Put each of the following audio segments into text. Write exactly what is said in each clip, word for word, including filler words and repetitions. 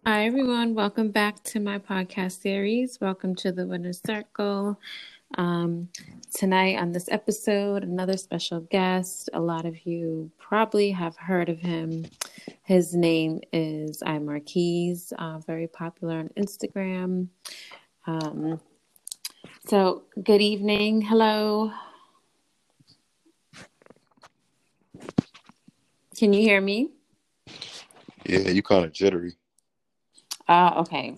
Hi, everyone. Welcome back to my podcast series. Welcome to the Winner's Circle. Um, tonight on this episode, another special guest. A lot of you probably have heard of him. His name is I Marquise, uh, very popular on Instagram. Um, so, good evening. Hello. Can you hear me? Yeah, you kind of jittery. Uh, okay.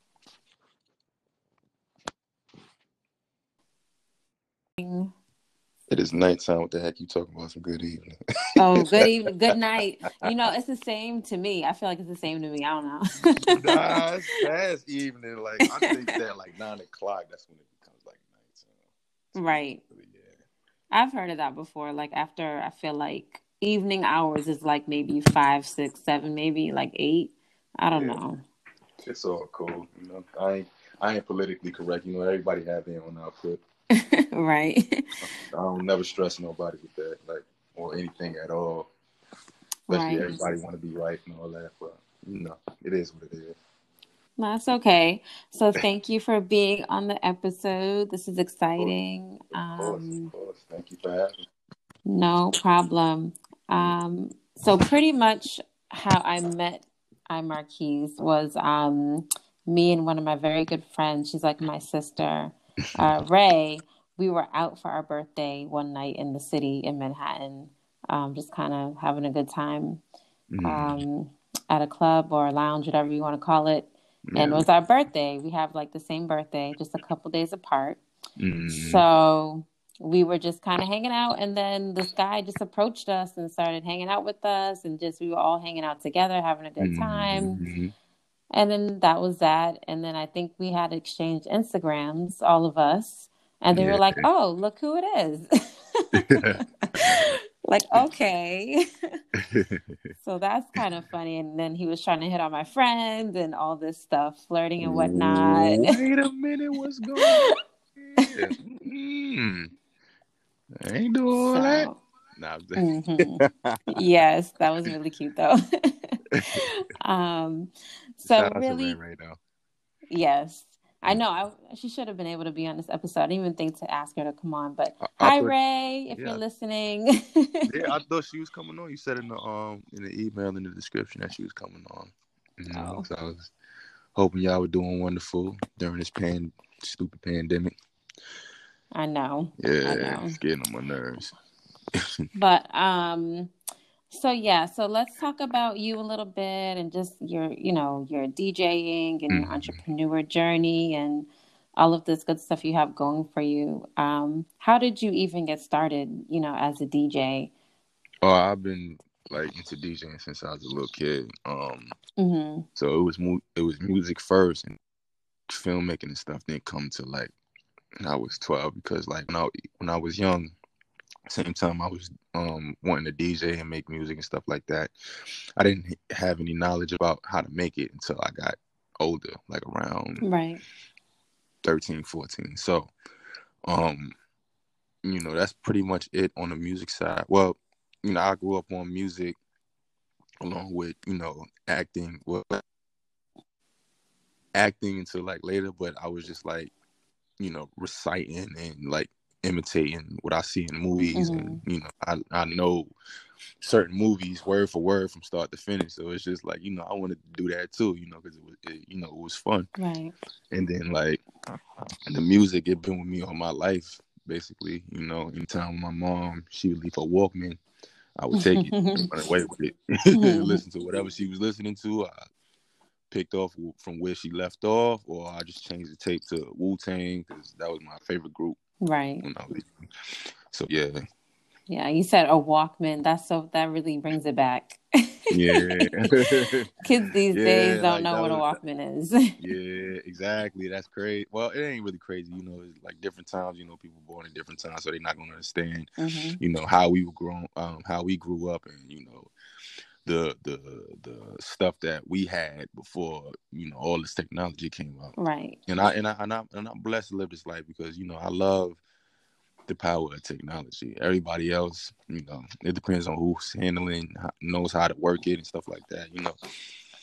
It is nighttime. What the heck you talking about? Some good evening. Oh, good evening, good night. You know, it's the same to me. I feel like it's the same to me. I don't Nah, it's past evening. Like I think that like nine o'clock. That's when it becomes like nighttime. know. To me, Right. but yeah. I've heard of that before. Like after I feel like evening hours is like maybe five, six, seven, maybe like eight. I don't Yeah, know. it's all cool. You know, I ain't I ain't politically correct. You know, everybody have their own output. Right. I don't never stress nobody with that, like or anything at all. Especially Right. everybody want to be right and all that, but you know, it is what it is. That's okay. So thank you for being on the episode. This is Of course, exciting. of course, Um, of course. Thank you for having no problem. me. Um, so pretty much how I met I Marquise was um, me and one of my very good friends. She's like my sister, uh, Ray. We were out for our birthday one night in the city in Manhattan, um, just kind of having a good time Mm, um, at a club or a lounge, whatever you want to call it. And it yeah. was our birthday. We have like the same birthday, just a couple days apart. Mm, So we were just kind of hanging out, and then this guy just approached us and started hanging out with us, and just we were all hanging out together, having a good time. mm, And then that was that. And then I think we had exchanged Instagrams, all of us, and they were yeah. like, "Oh, look who it is!" Like, okay. So that's kind of funny. And then he was trying to hit on my friend and all this stuff, flirting and whatnot. Wait a minute, what's going on here? Mm, I ain't do all that. So, Nah, I'm hmm just- yes, that was really cute though. um, so Shout out to Ray really, right now. yes, I Mm. know. I she should have been able to be on this episode. I didn't even think to ask her to come on. But I, I hi, thought, Ray, if you're yeah, listening. yeah, I thought she was coming on. You said in the um in the email in the description that she was coming on. Mm, Oh, so I was hoping y'all were doing wonderful during this pan stupid pandemic. I know, I Yeah, know. it's getting on my nerves. But um, so yeah, so let's talk about you a little bit and just your, you know, your DJing and your Mhm. entrepreneur journey and all of this good stuff you have going for you. Um, how did you even get started, you know, as a D J? Oh, I've been like into DJing since I was a little kid. Um, Mm-hmm. so it was mu- it was music first, and filmmaking and stuff didn't come to like when I was twelve because like when I when I was young, same time I was um wanting to D J and make music and stuff like that. I didn't have any knowledge about how to make it until I got older, like around Right. thirteen, fourteen. So, um, you know, that's pretty much it on the music side. Well, you know, I grew up on music along with, you know, acting. Well, acting until like later, but I was just like, you know, reciting and like imitating what I see in movies, Mm-hmm. and you know, I I know certain movies word for word from start to finish. So it's just like, you know, I wanted to do that too, you know, because it was, it, you know, it was fun. Right. And then like the music, it been with me all my life, basically. You know, anytime my mom she would leave her Walkman, I would take it and run away with it, and listen to whatever she was listening to. I picked off from where she left off, or I just changed the tape to Wu Tang because that was my favorite group Right. when I was. So yeah, Yeah, you said a Walkman. That's so that really brings it back. yeah, Kids these days yeah. don't Like know that what a was. Walkman is. Yeah, exactly. That's crazy. Well, it ain't really crazy, you know. It's like different times, you know, people born in different times, so they're not gonna understand, Mm-hmm. you know, how we were grown, um, how we grew up, and you know, the the the stuff that we had before, you know, all this technology came out. Right. And I and I and I and I'm blessed to live this life because you know I love the power of technology. Everybody else, you know, it depends on who's handling, knows how to work it and stuff like that. You know,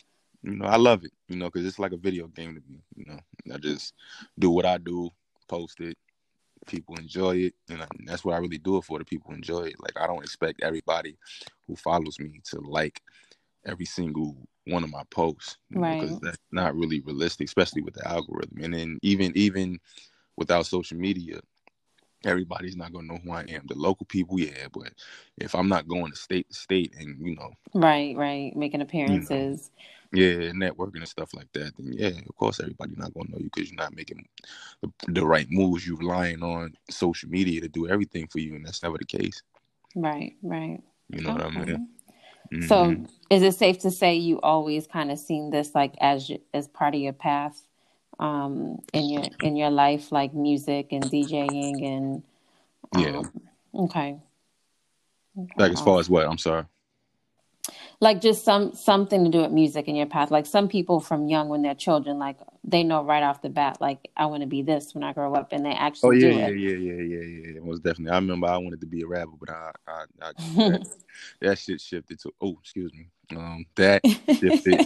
you know, I love it, you know, because it's like a video game to me. You know, I just do what I do, post it, people enjoy it, and I, that's what I really do it for. The people enjoy it. Like, I don't expect everybody who follows me to like every single one of my posts, you know, because Right. that's not really realistic, especially with the algorithm. And then even even without social media, everybody's not gonna know who I am. The local people, yeah, but if I'm not going to state to state and you know, Right, right. Making you know, appearances. yeah, networking and stuff like that, then yeah, of course everybody's not gonna know you because you're not making the, the right moves. You're relying on social media to do everything for you, and that's never the case. Right, right. You know what I Okay. mean? Mm-hmm. So is it safe to say you always kind of seen this like as y- as part of your path um in your in your life, like music and DJing and Yeah. um okay. Okay, Like as far as awesome. what? I'm sorry. Like just some something to do with music in your path. Like some people from young when they're children, like they know right off the bat, like I want to be this when I grow up, and they Oh actually yeah, do yeah, it. yeah, yeah, yeah, yeah. yeah. Most definitely. I remember I wanted to be a rapper, but I, I, I that, that shit shifted to. Oh, excuse me. Um, that shifted.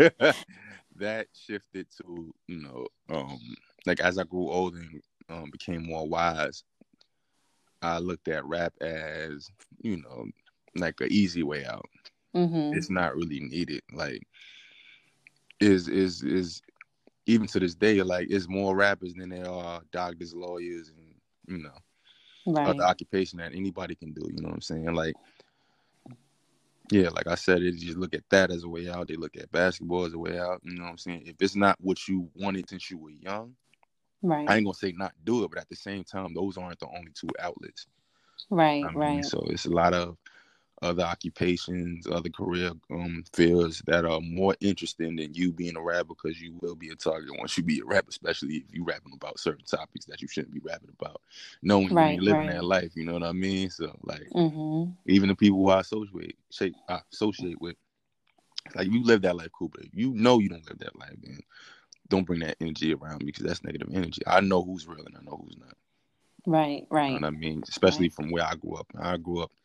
that shifted to you know, um, like as I grew older and um became more wise, I looked at rap as you know, like an easy way out. hmm It's not really needed. Like is is is even to this day, like it's more rappers than there are doctors, lawyers, and you know. Other Right, occupation that anybody can do. You know what I'm saying? Like, yeah, like I said, it just look at that as a way out. They look at basketball as a way out. You know what I'm saying? If it's not what you wanted since you were young, I right, ain't gonna say not do it, but at the same time, those aren't the only two outlets. right, I mean, right. so it's a lot of other occupations, other career um fields that are more interesting than you being a rapper because you will be a target once you be a rapper, especially if you rapping about certain topics that you shouldn't be rapping about, knowing you Right, ain't living right. that life. You know what I mean? So like. hmm Even the people who I associate, shape, I associate with, like you live that life, cool, but if you know you don't live that life, then don't bring that energy around me because that's negative energy. I know who's real and I know who's not. Right, You know right, what I mean? Especially right. from where I grew up. I grew up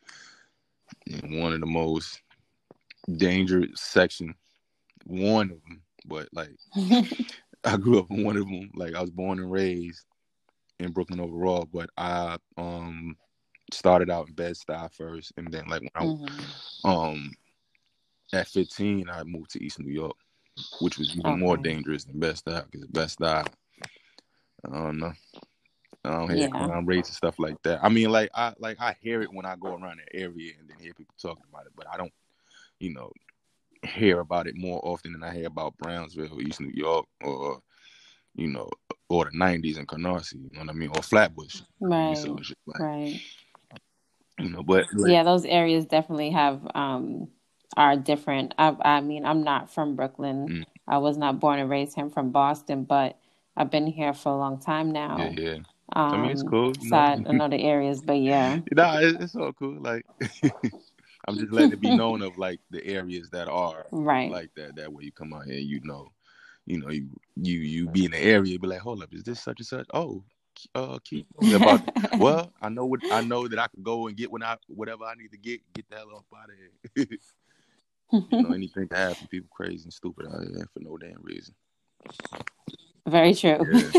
in one of the most dangerous section, one of them, but like I grew up in one of them. Like I was born and raised in Brooklyn overall, but I um started out in Bed-Stuy first, and then like when I hmm um at fifteen I moved to East New York, which was even more Okay. dangerous than Bed-Stuy because Bed-Stuy, I don't know. I don't hear Yeah. crime rates and stuff like that. I mean, like I like I hear it when I go around that area and then hear people talking about it, but I don't, you know, hear about it more often than I hear about Brownsville, East New York, or you know, or the nineties in Canarsie. You know what I mean? Or Flatbush. I mean, so Right, it's just like right. you know, but like, Yeah, those areas definitely have um are different. I I mean, I'm not from Brooklyn. mm, I was not born and raised here. I'm from Boston, but I've been here for a long time yeah, now. yeah. I mean, it's Um, cool, you so know. I, I know the areas, but yeah. nah, it, it's all cool. Like I'm just letting it be known of like the areas that are Right. like that. That way you come out here, and you know, you know, you you you be in the area, be like, hold up, is this such and such? Oh, uh, keep about that. Well, I know what I know that I could go and get when I whatever I need to get, get the hell off out of here. You know, anything can happen. People crazy and stupid out here for no damn reason. Very true. Yeah.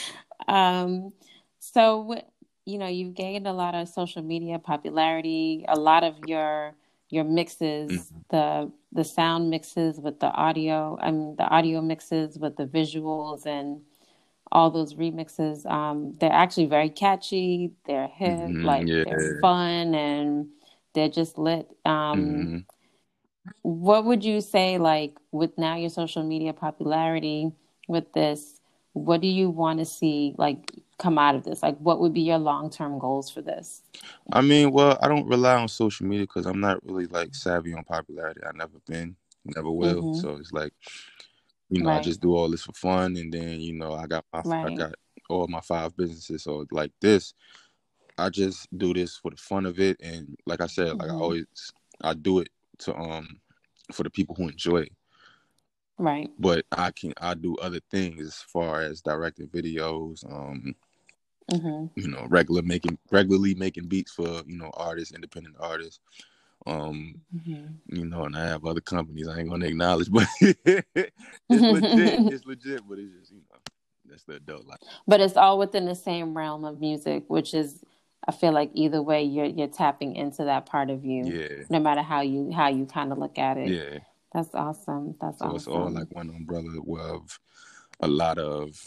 Um, so, you know, you've gained a lot of social media popularity, a lot of your your mixes, Mm-hmm. the the sound mixes with the audio, I mean the audio mixes with the visuals and all those remixes. Um, they're actually very catchy, they're hip, Mm-hmm. like Yeah. they're fun and they're just lit. Um, Mm-hmm. what would you say, like, with now your social media popularity with this, what do you want to see, like, come out of this? Like, what would be your long-term goals for this? I mean, well, I don't rely on social media because I'm not really like savvy on popularity. I never been, never will. Mm-hmm. So it's like, you know, I Right, just do all this for fun, and then you know, I got my, I right. got all my five businesses. So like this, I just do this for the fun of it, and like I said, like I Mm-hmm. always, I do it to um for the people who enjoy it. Right. But I can I do other things as far as directing videos, um, Mm-hmm. you know, regular making regularly making beats for you know artists, independent artists. Um, Mm-hmm. you know, and I have other companies I ain't gonna acknowledge, but it's legit. It's legit, but it's just, you know, that's the adult life. But it's all within the same realm of music, which is, I feel like either way you're you're tapping into that part of you, Yeah. no matter how you how you kind of look at it. Yeah. That's awesome. That's so awesome. It's all like one umbrella of a lot of,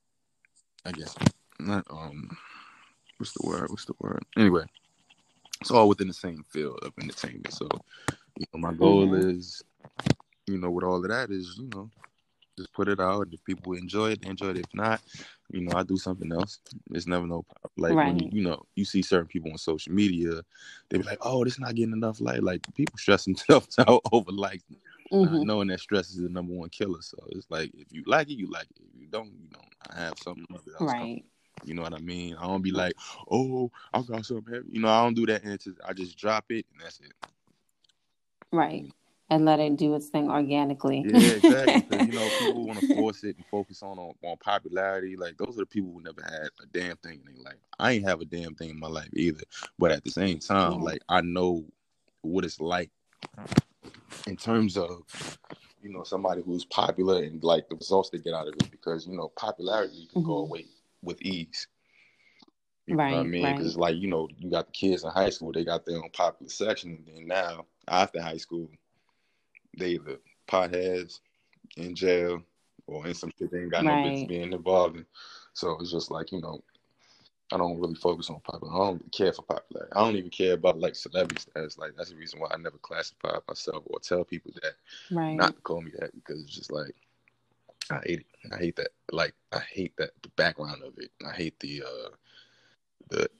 I guess, not um, what's the word? What's the word? Anyway, it's all within the same field of entertainment. So, you know, my goal mm-hmm. is, you know, with all of that is, you know, just put it out. If people enjoy it, they enjoy it. If not, you know, I do something else. There's never no problem. Like right. when you, you know, you see certain people on social media, they be like, "Oh, this not getting enough like." Like people stress themselves out over likes, mm-hmm. not knowing that stress is the number one killer. So it's like if you like it, you like it. If you don't, you don't. I have something else right. coming. You know what I mean? I don't be like, "Oh, I got something heavy." You know, I don't do that. And I just drop it, and that's it. Right. And let it do its thing organically. Yeah, exactly. Because, you know, people want to force it and focus on, on on popularity. Like, those are the people who never had a damn thing in their life. I ain't have a damn thing in my life either. But at the same time, yeah. like, I know what it's like in terms of, you know, somebody who's popular and, like, the results they get out of it. Because, you know, popularity can mm-hmm. go away with ease. You right, know what I mean? Because right. it's like, you know, you got the kids in high school, they got their own popular section. And then now, after high school, they either potheads, in jail, or in some shit they ain't got right. no business being involved in. So it's just like, you know, I don't really focus on popular. I don't really care for popularity. I don't even care about like celebrity status. Like that's the reason why I never classify myself or tell people that right. not to call me that, because it's just like I hate it. I hate that. Like I hate that the background of it. I hate the uh the.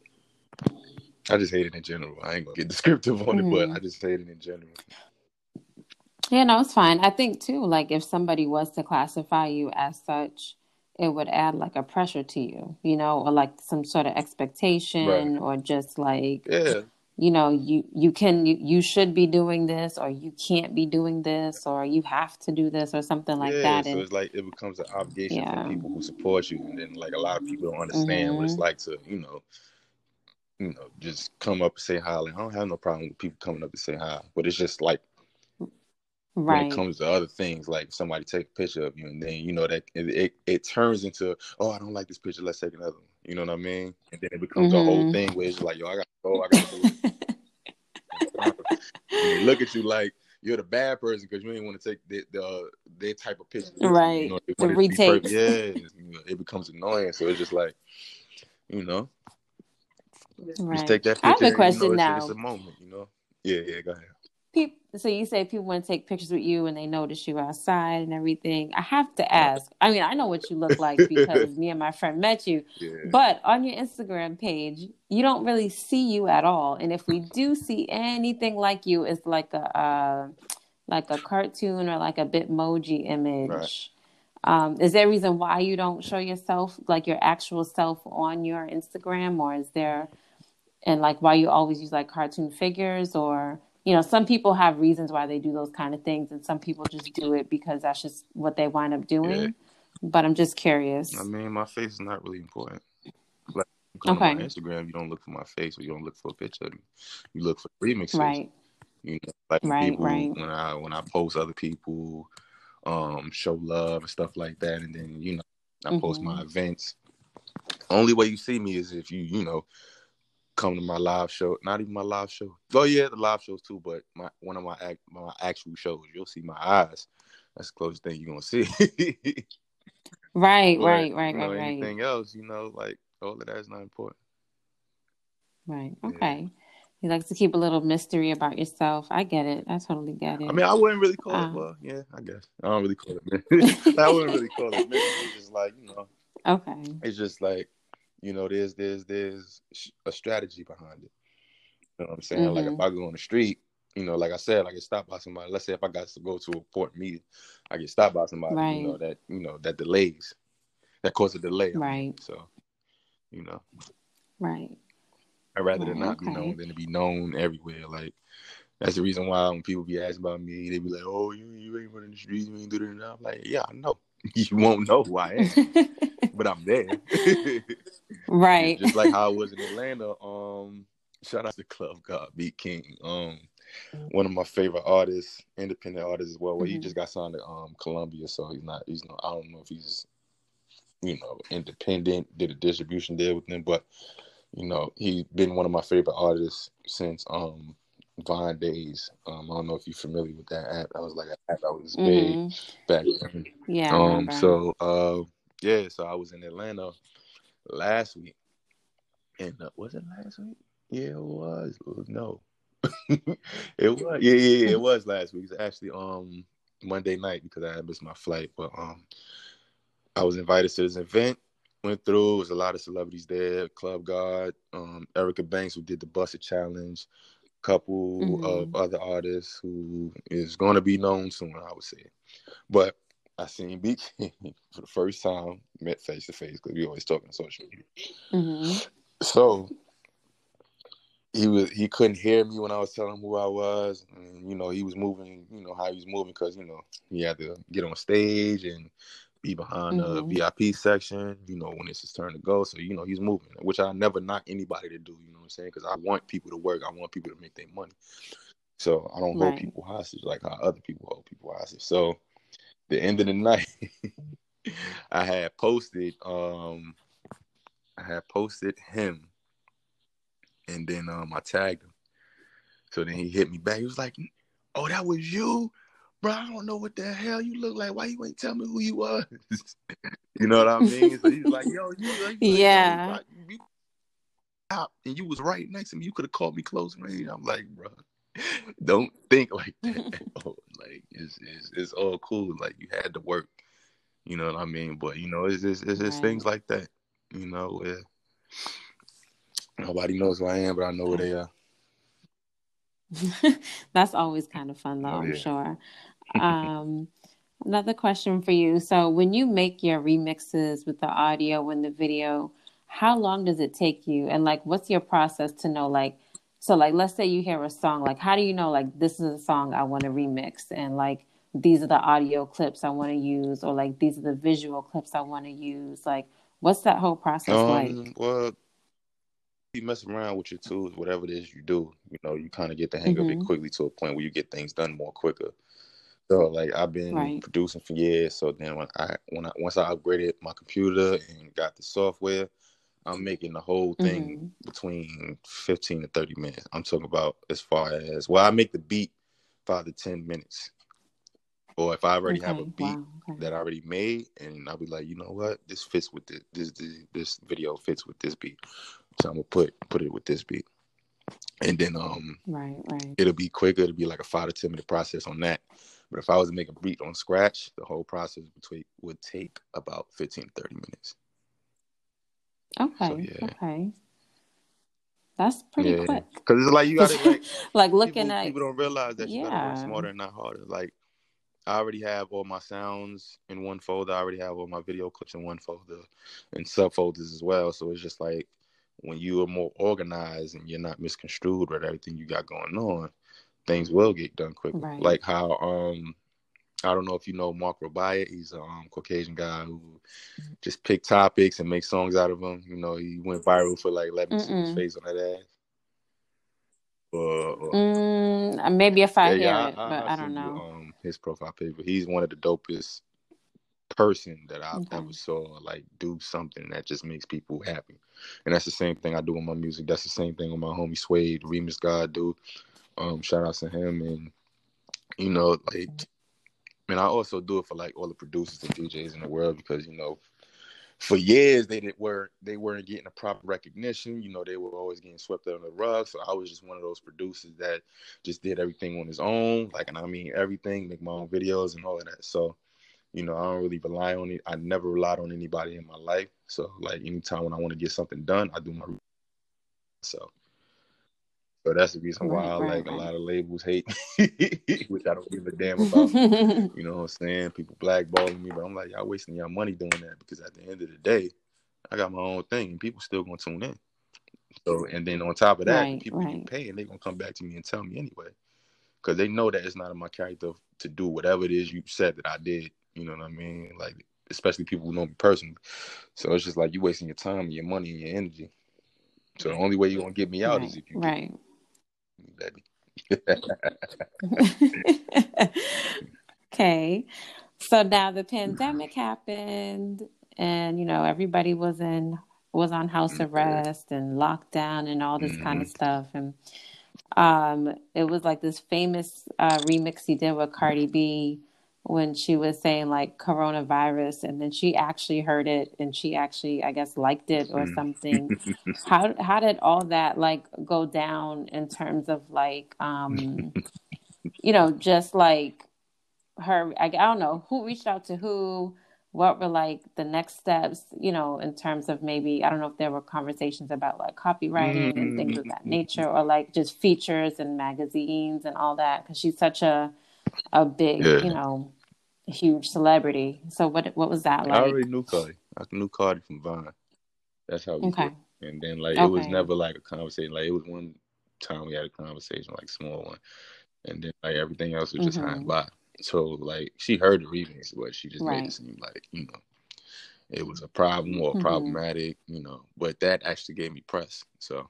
I just hate it in general. I ain't gonna get descriptive on mm-hmm. it, but I just hate it in general. Yeah, no, it's fine. I think too, like if somebody was to classify you as such, it would add like a pressure to you, you know, or like some sort of expectation right. or just like, yeah. you know, you, you can, you, you should be doing this or you can't be doing this or you have to do this or something like yeah, that. So and, it's like it becomes an obligation yeah. from people who support you. And then like a lot of people don't understand mm-hmm. what it's like to, you know, you know, just come up and say hi. Like I don't have no problem with people coming up and say hi, but it's just like, right. when it comes to other things, like somebody take a picture of you, and then you know that it, it, it turns into, oh, I don't like this picture, let's take another one. You know what I mean? And then it becomes mm-hmm. a whole thing where it's like, yo, I got to go, I got to do it. And they look at you like you're the bad person because you ain't want to take the, the their type of picture, right? You know, the retake, yeah. You know, it becomes annoying, so it's just like, you know, right. just take that picture. I have a question and, you know, now. It's, it's a moment, you know. Yeah, yeah. Go ahead. People, so you say people want to take pictures with you and they notice you outside and everything. I have to ask. I mean, I know what you look like because me and my friend met you. Yeah. But on your Instagram page, you don't really see you at all. And if we do see anything like you, it's like a uh, like a cartoon or like a Bitmoji image. Right. Um, is there a reason why you don't show yourself, like your actual self, on your Instagram, or is there, and like why you always use like cartoon figures or? You know, some people have reasons why they do those kind of things, and some people just do it because that's just what they wind up doing. Yeah. But I'm just curious. I mean, my face is not really important. Like, you come okay. to my Instagram, you don't look for my face, or you don't look for a picture of me. You look for remixes. Right. You know, like when right, people, right. when I when I post other people, um, show love and stuff like that, and then you know, I mm-hmm. post my events. Only way you see me is if you, you know. Come to my live show, not even my live show. Oh yeah, the live shows too, but my one of my act, my actual shows, you'll see my eyes. That's the closest thing you're gonna see. right, but, right, right, you know, right, right. Anything else, you know, like all of that is not important. Right. Okay. Yeah. You like to keep a little mystery about yourself. I get it. I totally get it. I mean, I wouldn't really call um, it. Well, yeah, I guess I don't really call it. Mystery. I wouldn't really call it mystery. It's just like you know. Okay. It's just like. You know, there's there's there's a strategy behind it. You know what I'm saying? Mm-hmm. Like if I go on the street, you know, like I said, I get stopped by somebody. Let's say if I got to go to a important meeting, I get stopped by somebody. Right. You know that you know that delays, that causes a delay. Right. I mean, so, you know. Right. I'd rather right, than not okay. be known than to be known everywhere. Like that's the reason why when people be asking about me, they be like, "Oh, you you ain't running the streets, you ain't doing it." I'm like, "Yeah, I know. You won't know who I am." But I'm there. Right. Just like how I was in Atlanta um shout out to Club God, Beat King. Um, one of my favorite artists, independent artists as well. Well, he Mm-hmm. just got signed to um Columbia, so he's not. He's not. I don't know if he's you know independent. Did a distribution deal with them, but you know he's been one of my favorite artists since um Vine days. Um, I don't know if you're familiar with that app. That was like an app that was big Mm-hmm. back then. Yeah, I Um, remember. so uh, yeah, so I was in Atlanta last week, and uh, was it last week? Yeah, it was. No, it was. Yeah, yeah, yeah, it was last week. It's actually um Monday night because I had missed my flight, but um I was invited to this event. Went through. It was a lot of celebrities there. Club God, um, Erica Banks, who did the Busted Challenge. Couple of Mm-hmm. other artists who is going to be known soon, I would say. But I seen B King for the first time, met face to face because we always talk on social media. Mm-hmm. So he was he couldn't hear me when I was telling him who I was, and you know he was moving, you know how he was moving because you know he had to get on stage and be behind the Mm-hmm. V I P section, you know when it's his turn to go. So you know he's moving, which I never knock anybody to do. You know what I'm saying? Because I want people to work, I want people to make their money. So I don't hold Right. people hostage like how other people hold people hostage. So the end of the night, I had posted, um, I had posted him, and then um, I tagged him. So then he hit me back. He was like, "Oh, that was you, bro. I don't know what the hell you look like. Why you ain't tell me who you was?" You know what I mean? So he's like, "Yo, you like, like yo, Yeah. I, you out, and you was right next to me. You could have called me close range." I'm like, bro, don't think like that. Oh, like it's, it's it's all cool. Like you had to work. You know what I mean? But you know, it's just it's just Right. things like that. You know, where nobody knows who I am, but I know who Okay. they are. That's always kind of fun, though, Oh I'm yeah. sure. Um, another question for you. So, when you make your remixes with the audio and the video, how long does it take you? And like, what's your process to know, like, so like, let's say you hear a song, like, how do you know, like, this is a song I want to remix, and like, these are the audio clips I want to use, or like, these are the visual clips I want to use? Like, what's that whole process Um. like? Well, you mess around with your tools, whatever it is you do. You know, you kind of get the hang of it Mm-hmm. quickly to a point where you get things done more quicker. So like I've been Right. producing for years. So then when I when I once I upgraded my computer and got the software, I'm making the whole thing Mm-hmm. between fifteen to thirty minutes. I'm talking about as far as well, I make the beat five to ten minutes. Or if I already have a Okay. beat Wow. Okay. that I already made, and I'll be like, you know what, this fits with this. This this, this video fits with this beat, so I'm gonna put put it with this beat, and then um, Right. Right. it'll be quicker. It'll be like a five to ten minute process on that. But if I was to make a beat on scratch, the whole process between would take about fifteen to thirty minutes. So Okay. yeah, Okay. That's pretty yeah, quick. because it's like you gotta like Like looking people at, people don't realize that you gotta work yeah. smarter and not harder. Like I already have all my sounds in one folder. I already have all my video clips in one folder and subfolders as well. So it's just like when you are more organized and you're not misconstrued with everything you got going on, things will get done quicker. Right. Like how um I don't know if you know Mark Robiat. He's a um, Caucasian guy who just pick topics and make songs out of them. You know, he went viral for like "Let Me See His Mm-mm. Face on That Ass." Or, or Mm, maybe if yeah, I hear yeah, it, I, I but I I don't send you know. um his profile page. But he's one of the dopest person that I've Okay. ever saw like do something that just makes people happy. And that's the same thing I do with my music. That's the same thing with my homie Suede, Remix God do. Um, shout out to him. And you know, like, and I also do it for like all the producers and D Js in the world because you know, for years they didn't were they weren't getting a proper recognition. You know, they were always getting swept under the rug. So I was just one of those producers that just did everything on his own. Like, and I mean everything, make my own videos and all of that. So you know, I don't really rely on it. I never relied on anybody in my life. So, like, anytime when I want to get something done, I do my so. So that's the reason why Right. I Right. like a Right. lot of labels hate, which I don't give a damn about. You know what I'm saying? People blackballing me, but I'm like, y'all wasting your money doing that because at the end of the day, I got my own thing and people still gonna tune in. So, and then on top of that, the Right. people you Right. pay and they gonna come back to me and tell me anyway because they know that it's not in my character to do whatever it is you said that I did. You know what I mean? Like, especially people who know me personally. So it's just like you wasting your time and your money and your energy. So the only way you're gonna get me out is Right. if you get Right. me, baby. Okay. So now the pandemic happened and you know everybody was in was on house Yeah. arrest and lockdown and all this kind Mm-hmm. of stuff and um it was like this famous uh remix he did with Cardi B when she was saying like coronavirus and then she actually heard it and she actually I guess liked it or something. How how did all that like go down in terms of like um you know just like her I, I don't know who reached out to who, what were like the next steps, you know, in terms of maybe I don't know if there were conversations about like copywriting and things of that nature or like just features and magazines and all that because she's such a a big, Yeah. you know, huge celebrity. So what what was that I like? already knew Cardi. I knew Cardi from Vine. That's how we hit. Okay. And then like it was Okay. never like a conversation. Like it was one time we had a conversation, like small one. And then like everything else was just high and Mm-hmm. by. So like she heard the remix, but she just made it Right. seem like, you know, it was a problem or Mm-hmm. problematic, you know. But that actually gave me press. So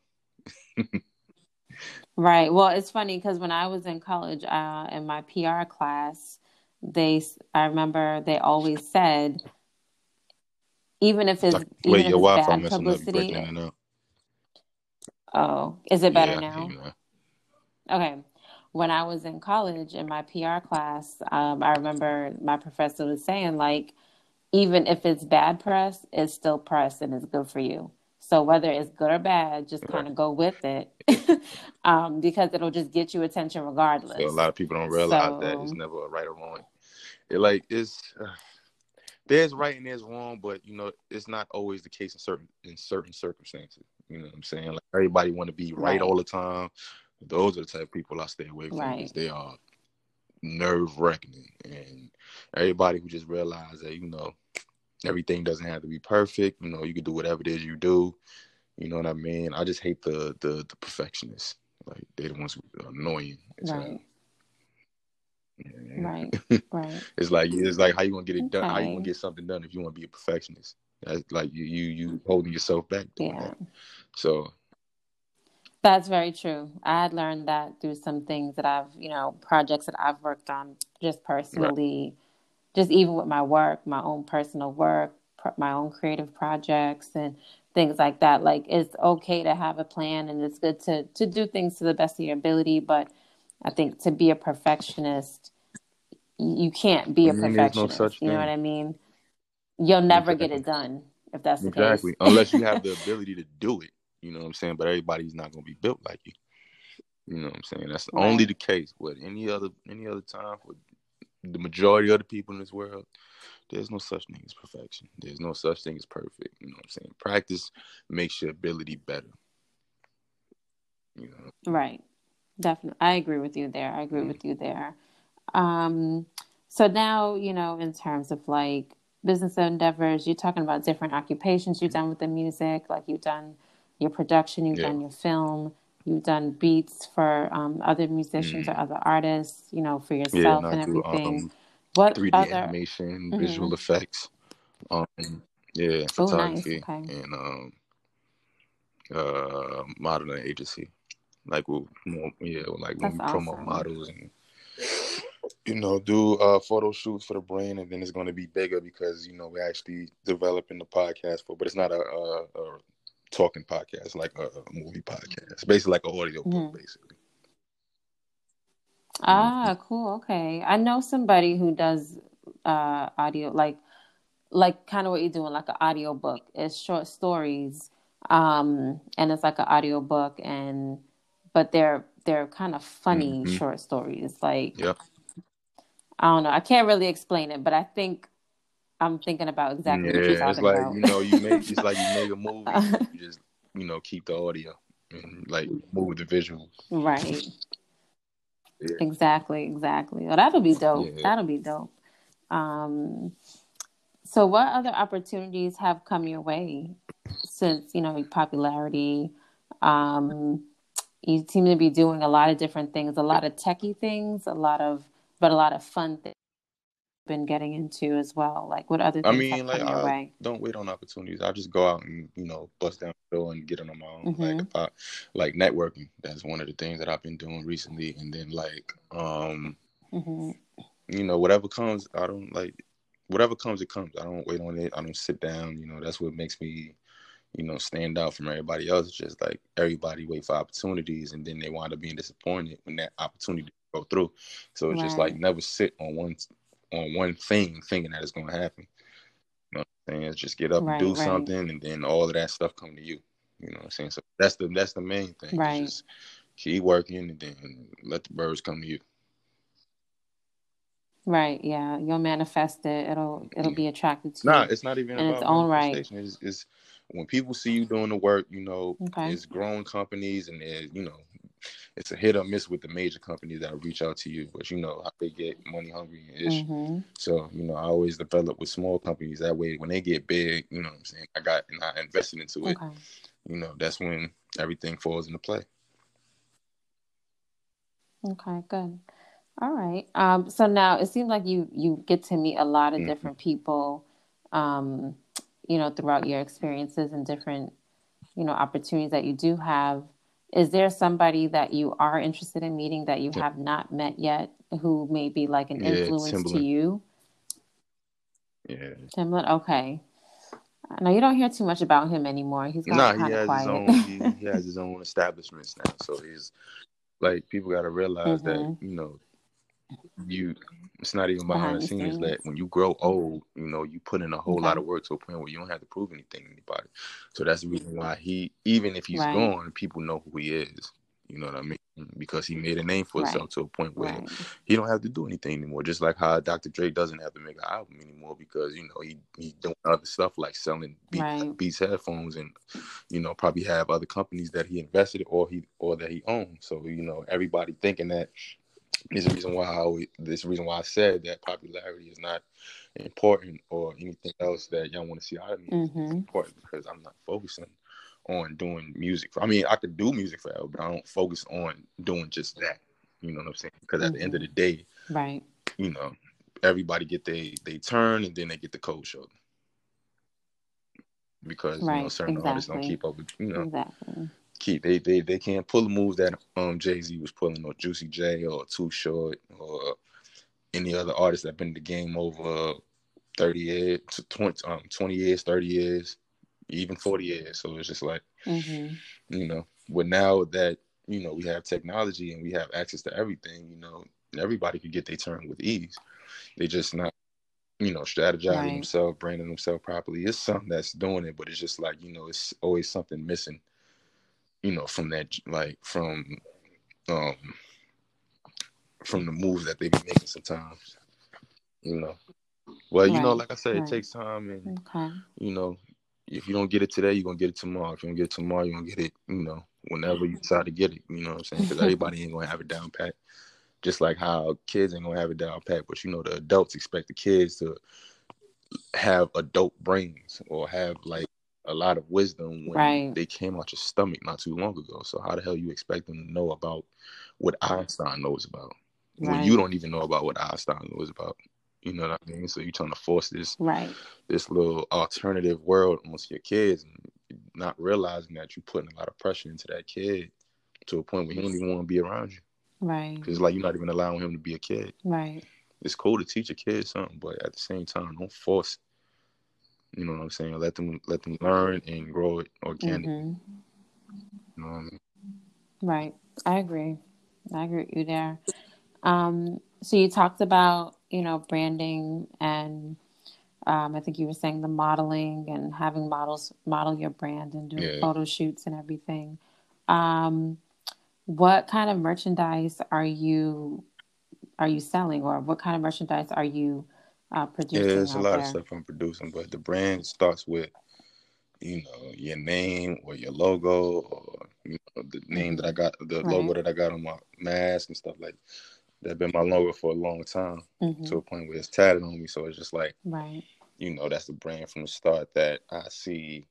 Right. Well, it's funny because when I was in college, uh, in my P R class, they, I remember they always said, even if it's like, wait, even if your it's Wi Fi bad messing up, you breaking publicity. in and out. Oh, is it better Yeah, I can hear now? you now. Okay. When I was in college in my P R class, um, I remember my professor was saying like, even if it's bad press, it's still press and it's good for you. So whether it's good or bad, just kind Right. of go with it, um, because it'll just get you attention So a regardless. lot of people don't realize that it's So never a right or wrong. It like it's uh, there's right and there's wrong, but you know it's not always the case in certain in certain circumstances. You know what I'm saying? Like everybody want to be right right, all the time. Those are the type of people I stay away from because right, they are nerve wracking, and everybody who just realize that you know everything doesn't have to be perfect. You know, you can do whatever it is you do. You know what I mean? I just hate the the, the perfectionists. Like they're the ones who are annoying as hell. right, right, Yeah. right. It's like it's like how you gonna get it done? How you gonna Okay. get something done if you want to be a perfectionist? That's like you you you holding yourself back doing Yeah. that. So That's very true. I had learned that through some things that I've, you know, projects that I've worked on just right, personally, just even with my work, my own personal work, pr- my own creative projects and things like that. Like it's okay to have a plan and it's good to to do things to the best of your ability, but I think to be a perfectionist, y- you can't be I a mean, there's no perfectionist. such You know what thing. I mean? You'll never get Exactly, it done if that's the case. exactly. Unless you have the ability to do it. You know what I'm saying? But everybody's not gonna be built like you. You know what I'm saying? That's only Right. the case. But any other any other time for the majority of the people in this world, there's no such thing as perfection. There's no such thing as perfect. You know what I'm saying? Practice makes your ability better. You know. Right. Definitely. I agree with you there. I agree Mm. with you there. Um, so now, you know, in terms of like business endeavors, you're talking about different occupations you've done with the music, like you've done your production, you've Yeah. done your film, you've done beats for um, other musicians or Mm. other artists, you know, for Yeah, and yourself I and do everything. um What three D other? animation, Hmm. visual effects, um yeah, Oh, nice. photography Okay. and um uh modeling agency. Like we yeah, like when That's we promote awesome. models and you know, do uh photo shoots for the brand, and then it's going to be bigger because you know we're actually developing the podcast for, but it's not a, a, a talking podcast, like a, a movie podcast. It's basically like an audio book, Mhm. basically. Mm-hmm. Ah, cool. Okay. I know somebody who does uh audio like like kind of what you're doing, like an audio book. It's short stories, um, and it's like an audio book, and but they're they're kind of funny Mm-hmm. short stories. Like Yep. I don't know, I can't really explain it, but I think I'm thinking about exactly what you're Yeah, it's talking like about. you know, you make it's like you make a movie and you just you know keep the audio and like move the visuals. Right. Yeah, Exactly. Exactly. Well, that'll be dope. yeah. That'll be dope. Um, so what other opportunities have come your way since, you know, popularity? Um, You seem to be doing a lot of different things, a lot of techie things, a lot of, but a lot of fun things. been getting into as well? Like, what other I things have mean, like come your I way? don't wait on opportunities. I just go out and you know bust down the door and get it on my own. Like Mm-hmm. if I like networking, that's one of the things that I've been doing recently. And then like um, Mm-hmm. you know whatever comes, I don't like whatever comes it comes. I don't wait on it. I don't sit down. You know that's what makes me you know stand out from everybody else. It's just like everybody wait for opportunities and then they wind up being disappointed when that opportunity go through. So it's just like Right. never sit on one on one thing thinking that it's gonna happen. You know what I'm saying? It's just get up and Right. do Right. something and then all of that stuff come to you. You know what I'm saying? So that's the that's the main thing. Is Right. just keep working and then let the birds come to you. Right. Yeah. You'll manifest it. It'll it'll Yeah. be attracted to Nah, you it's not even in its about own right. manifestation. It's, it's when people see you doing the work, you know, Okay. it's growing companies and it, you know, it's a hit or miss with the major companies that reach out to you, but you know how they get money hungry and ish. Mm-hmm. So, you know, I always develop with small companies. That way when they get big, you know what I'm saying, I got and I invested into it, Okay. you know, that's when everything falls into play. Okay. Good. All right. Um, so now it seems like you you get to meet a lot of Mm-hmm. different people, um, you know, throughout your experiences and different, you know, opportunities that you do have. Is there somebody that you are interested in meeting that you have not met yet, who may be like an Yeah, influence to Timberland. you? Yeah. Timlin? Okay. I know you don't hear too much about him anymore. He's Nah, gotten he kind of has his quiet. own he, he has his own establishments now. So he's like people gotta realize that, Mm-hmm. you know, you it's not even behind the Behind the scenes scenes. that when you grow old, you know, you put in a whole lot Okay. of work to a point where you don't have to prove anything to anybody. So that's the reason why he, even if he's Right. gone, people know who he is. You know what I mean? Because he made a name for himself Right. to a point where Right. he don't have to do anything anymore. Just like how doctor Dre doesn't have to make an album anymore because you know he he's doing other stuff like selling beat, Right. Beats headphones and you know probably have other companies that he invested or he or that he owns. So you know everybody thinking that is the reason why I always, this is the reason why I said that popularity is not important or anything else that y'all want to see out of me is, is Mm-hmm. important because I'm not focusing on doing music. I mean, I could do music forever, but I don't focus on doing just that. You know what I'm saying? Because at the end of Mm-hmm. the day, Right. you know, everybody get they they turn and then they get the cold shoulder because you know Right. certain artists don't Exactly. keep up with you know Exactly. keep they they they can't pull the moves that um Jay Z was pulling or Juicy J or Too Short or any other artist that been in the game over thirty years, twenty, um, twenty years, thirty years, even forty years. So it's just like, Mm-hmm. you know, but now that, you know, we have technology and we have access to everything, you know, everybody could get their turn with ease. They just not, you know, strategizing Right. themselves, branding themselves properly. It's something that's doing it, but it's just like, you know, it's always something missing, you know, from that, like from, um, from the moves that they be making sometimes, you know. Well, you know, Right. like I said, it Right. takes time, and Okay. you know, if you don't get it today, you're gonna get it tomorrow. If you don't get it tomorrow, you're gonna get it, you know, whenever you decide to get it. You know what I'm saying? Because everybody ain't gonna have it down pat. Just like how kids ain't gonna have it down pat, but you know, the adults expect the kids to have adult brains or have like a lot of wisdom when Right. they came out your stomach not too long ago. So how the hell you expect them to know about what Einstein knows about when you Right. don't even know about what Einstein knows about? You know what I mean? So you're trying to force this Right. this little alternative world onto your kids and not realizing that you're putting a lot of pressure into that kid to a point where he don't even want to be around you. Right. Because like you're not even allowing him to be a kid. Right. It's cool to teach a kid something, but at the same time, don't force it. You know what I'm saying? Let them let them learn and grow it organically. Mm-hmm. You know what I mean? Right. I agree. I agree with you there. Um, so you talked about, you know, branding and um, I think you were saying the modeling and having models model your brand and doing Yeah. photo shoots and everything. Um, what kind of merchandise are you are you selling, or what kind of merchandise are you uh, Yeah, producing there's a out lot of there? stuff I'm producing, but the brand starts with, you know, your name or your logo or you know, the name that Mm-hmm. I got, the logo Right. that I got on my mask and stuff like that. Been my logo for a long time Mm-hmm. to a point where it's tatted on me. So it's just like, Right. you know, that's the brand from the start that I see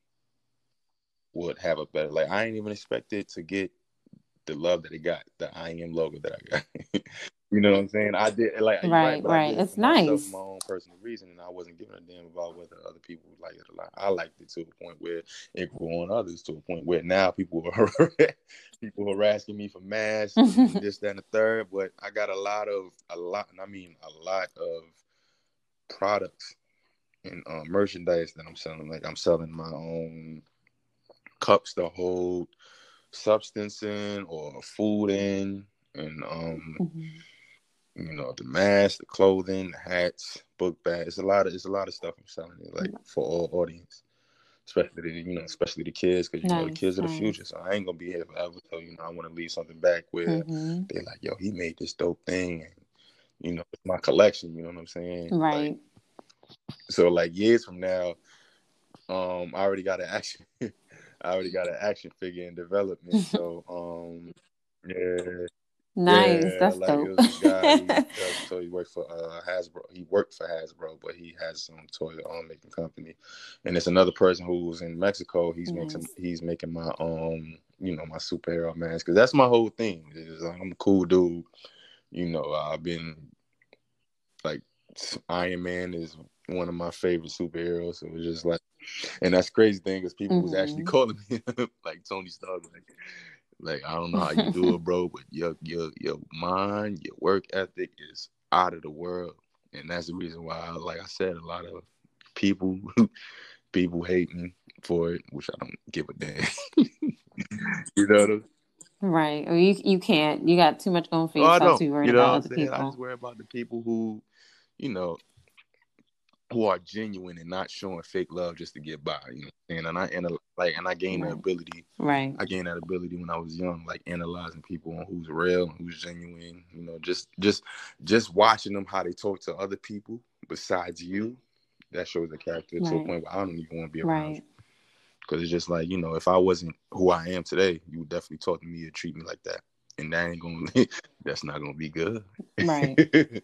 would have a better, like, I ain't even expected to get the love that it got, the I am logo that I got. You know what I'm saying? I did like you're right, Right, but I right. did it It's for myself, for my nice. own personal reason, and I wasn't giving a damn about whether other people like it or not. I liked it to a point where it grew on others to a point where now people are people are asking me for masks and this, that, and the third. But I got a lot of a lot, and I mean a lot of products and uh, merchandise that I'm selling. Like I'm selling my own cups to hold substance in or food in, and um. Mhm. You know, the masks, the clothing, the hats, book bags. It's a lot of it's a lot of stuff I'm selling it like for all audience, especially the, you know, especially the kids, because you know the Nice, kids are the future. nice. So I ain't gonna be here forever. So you know, I want to leave something back where Hmm. they like, yo, he made this dope thing, and you know, it's my collection. You know what I'm saying? Like, Right. so like years from now, um, I already got an action. I already got an action figure in development. So um, yeah. Nice. Yeah, That's like it dope. was this guy. He does so he worked for uh Hasbro. He worked for Hasbro, but he has some toy um making company. And it's another person who's in Mexico. He's making Nice. he's making my um you know my superhero mask because that's my whole thing. Is like, I'm a cool dude. You know, I've been like Iron Man is one of my favorite superheroes. So it was just like, and that's crazy thing because people was actually Hmm. calling me like Tony Stark, like. Like I don't know how you do it, bro, but your your your mind, your work ethic is out of the world, and that's the reason why, like I said, a lot of people people hate me for it, which I don't give a damn. You know what I'm Right. Or you you can't. You got too much going for Oh, I yourself to don't. be worried You know about what I'm other saying? I just people. worry about the people who, you know, who are genuine and not showing fake love just to get by. You know, what I'm saying? And I and like and I gained the Right. ability. Right. I gained that ability when I was young, like analyzing people on who's real and who's genuine. You know, just just just watching them how they talk to other people besides you. That shows the character to a Right. point where I don't even want to be around you Right. because it's just like, you know, if I wasn't who I am today, you would definitely talk to me or treat me like that, and that ain't gonna that's not gonna be good. Right.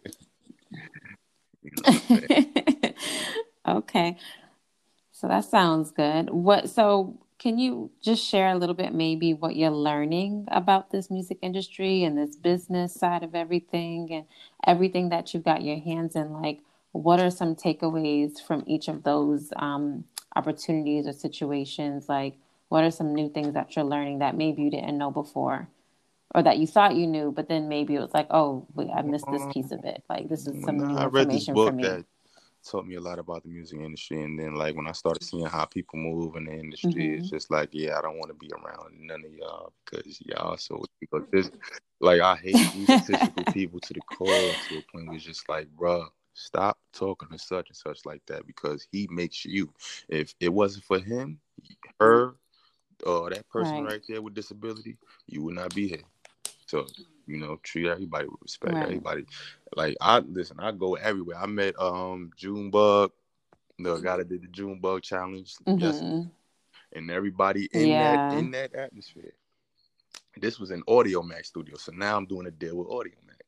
You know what I'm saying? Okay. So that sounds good. What so can you just share a little bit maybe what you're learning about this music industry and this business side of everything and everything that you've got your hands in? Like, what are some takeaways from each of those um, opportunities or situations? Like, what are some new things that you're learning that maybe you didn't know before? Or that you thought you knew, but then maybe it was like, oh, wait, I missed this Um, piece of it. Like, this is when some new I read this information for book me. that taught me a lot about the music industry, and then like when I started seeing how people move in the industry, it's Mm-hmm. just like, yeah, I don't want to be around none of y'all because y'all so egotistical. Like I hate egotistical people to the core, to a point where it's just like, bruh, stop talking to such and such like that because he makes you. If it wasn't for him, her, or that person Right. right there with disability, you would not be here. So, you know, treat everybody with respect. Right. Everybody, like I listen, I go everywhere. I met um Junebug, the guy that did the Junebug challenge yesterday, Mm-hmm. and everybody in that Yeah. in that atmosphere. This was an Audio Max studio, so now I'm doing a deal with Audio Max.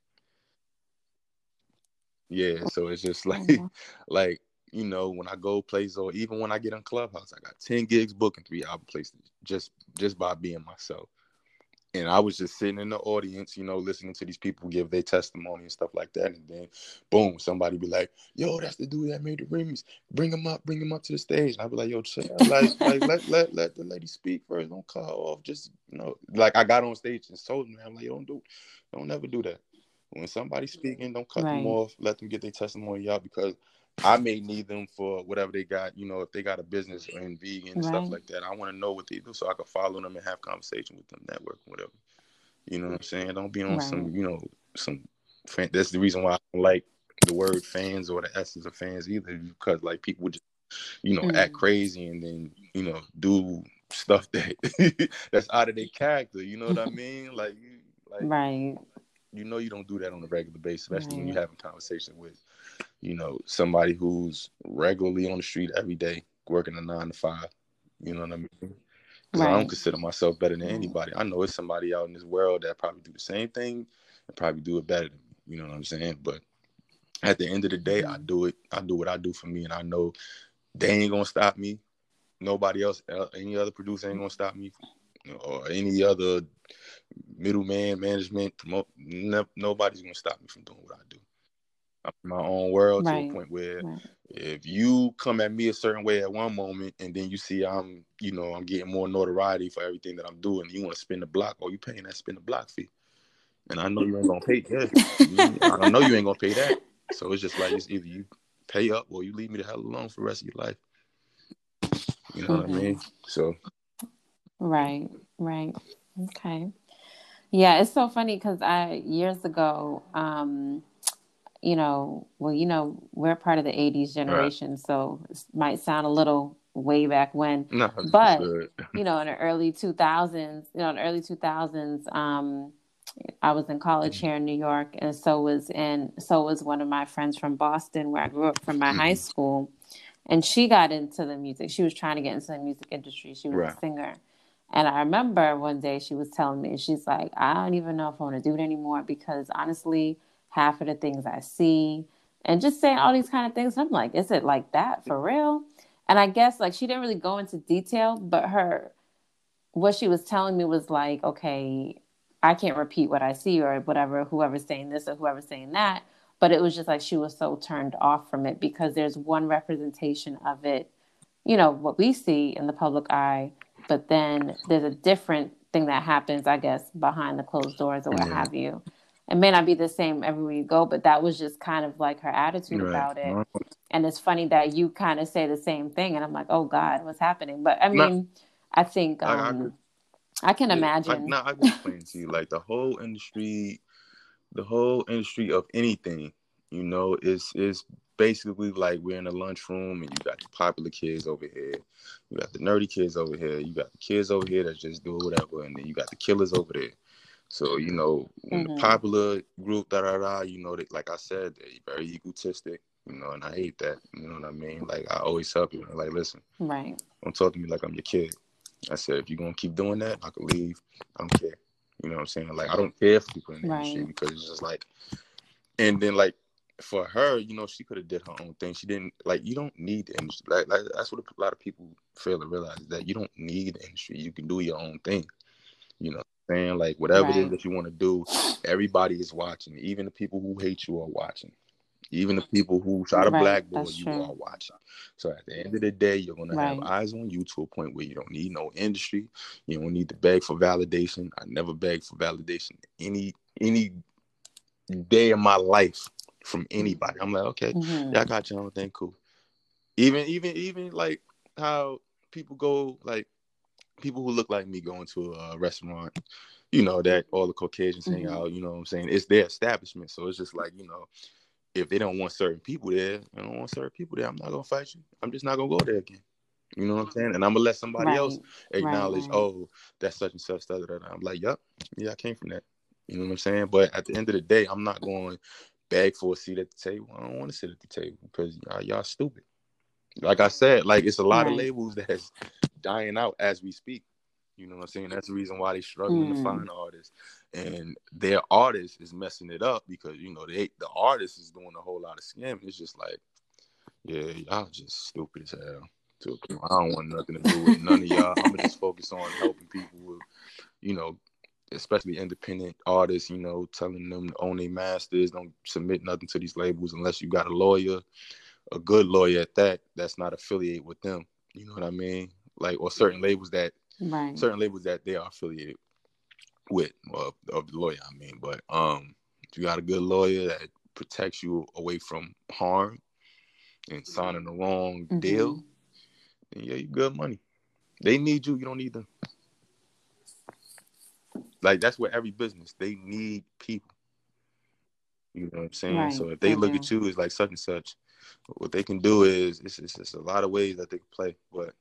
Yeah, so it's just like, Oh, wow. like you know, when I go places or even when I get on Clubhouse, I got ten gigs booking three album places just just by being myself. And I was just sitting in the audience, you know, listening to these people give their testimony and stuff like that. And then, boom, somebody be like, "Yo, that's the dude that made the remix. Bring him up, bring him up to the stage." And I be like, "Yo, chill, like, like let let let the lady speak first. Don't cut her off. Just, you know, like I got on stage and told them, I'm like, don't do, don't never do that. When somebody's speaking, don't cut them Right. off. Let them get their testimony out because I may need them for whatever they got. You know, if they got a business and vegan and stuff Right. like that, I want to know what they do so I can follow them and have conversation with them, network, whatever. You know what I'm saying? Don't be on Right. some, you know, some fan. That's the reason why I don't like the word fans or the essence of fans either, because like people would just, you know, act Mm. crazy and then, you know, do stuff that that's out of their character. You know what I mean? Like, you, like Right. you know, you don't do that on a regular basis, especially when Right. you're having conversation with, you know, somebody who's regularly on the street every day, working a nine to five. You know what I mean? Because I don't Right. consider myself better than Right. anybody. I know it's somebody out in this world that probably do the same thing and probably do it better than me. You know what I'm saying? But at the end of the day, I Mm-hmm. do it. I do what I do for me, and I know they ain't gonna stop me. Nobody else, uh, any other producer ain't gonna stop me or any other middleman, management, promote. No, nobody's gonna stop me from doing what I do. I'm in my own world to a Right. point where Right. if you come at me a certain way at one moment and then you see I'm, you know, I'm getting more notoriety for everything that I'm doing, you want to spin the block, or you paying that spin the block fee. And I know you ain't gonna pay that. You, I know you ain't gonna pay that. So it's just like it's either you pay up or you leave me the hell alone for the rest of your life. You know mm-hmm. what I mean? So right, right. Okay. Yeah, it's so funny because I years ago, um, you know, well, you know, we're part of the eighties generation, right. So it might sound a little way back when, no, but you know, in the early two thousands, you know, in the early two thousands, um, I was in college here in New York, and so was in so was one of my friends from Boston, where I grew up from my mm-hmm. high school, and she got into the music. She was trying to get into the music industry. She was right. a singer. And I remember one day she was telling me, she's like, I don't even know if I want to do it anymore because honestly, half of the things I see and just saying all these kind of things. I'm like, is it like that for real? And I guess like she didn't really go into detail, but her, what she was telling me was like, okay, I can't repeat what I see or whatever, whoever's saying this or whoever's saying that. But it was just like she was so turned off from it because there's one representation of it, you know, what we see in the public eye. But then there's a different thing that happens, I guess, behind the closed doors or what yeah. have you. It may not be the same everywhere you go, but that was just kind of like her attitude right. about it. Uh-huh. And it's funny that you kind of say the same thing. And I'm like, oh, God, what's happening? But I mean, no, I think um, I, I, I can yeah, imagine. I, no, I can explain to you, like the whole industry, the whole industry of anything, you know, is is basically like we're in a lunchroom and you got the popular kids over here, you got the nerdy kids over here, you got the kids over here that just do whatever, and then you got the killers over there. So, you know, when mm-hmm. the popular group, da da da, you know, they, like I said, they're very egotistic, you know, and I hate that. You know what I mean? Like I always tell people, like, listen, right? Don't talk to me like I'm your kid. I said, if you're gonna keep doing that, I could leave. I don't care. You know what I'm saying? Like I don't care for people in the right. industry because it's just like, and then like. For her, you know, she could have did her own thing. She didn't like. You don't need the industry. Like, like that's what a lot of people fail to realize, that you don't need the industry. You can do your own thing. You know what I'm saying? Like whatever right. it is that you want to do, everybody is watching. Even the people who hate you are watching. Even the people who try to right. blackball you true. Are watching. So at the end of the day, you're gonna right. have eyes on you to a point where you don't need no industry. You don't need to beg for validation. I never begged for validation any any day of my life. From anybody. I'm like, okay, mm-hmm. y'all got your own thing, cool. Even, even, even like how people go, like people who look like me going to a restaurant, you know, that all the Caucasians mm-hmm. hang out, you know what I'm saying? It's their establishment. So it's just like, you know, if they don't want certain people there, they don't want certain people there, I'm not going to fight you. I'm just not going to go there again. You know what I'm saying? And I'm going to let somebody right. else acknowledge, right, right. oh, that's such and such. Da, da, da. I'm like, yep, yeah, I came from that. You know what I'm saying? But at the end of the day, I'm not going beg for a seat at the table. I don't want to sit at the table because y'all, y'all stupid. Like I said, like it's a lot right. of labels that's dying out as we speak. You know what I'm saying? That's the reason why they struggling mm. to find artists, and their artist is messing it up because you know they the artist is doing a whole lot of scamming. It's just like, yeah, y'all just stupid as hell. So I don't want nothing to do with none of y'all. I'm gonna just focus on helping people with, you know, especially independent artists, you know, telling them to own their masters, don't submit nothing to these labels unless you got a lawyer, a good lawyer at that, that's not affiliated with them. You know what I mean? Like, or certain labels that, right. certain labels that they are affiliated with, of, of the lawyer, I mean. But um, if you got a good lawyer that protects you away from harm and signing the wrong mm-hmm. deal, then yeah, you good money. They need you, you don't need them. Like, that's where every business, they need people. You know what I'm saying? Right. So if they look at you as like such and such, what they can do is, it's, it's, it's a lot of ways that they can play, but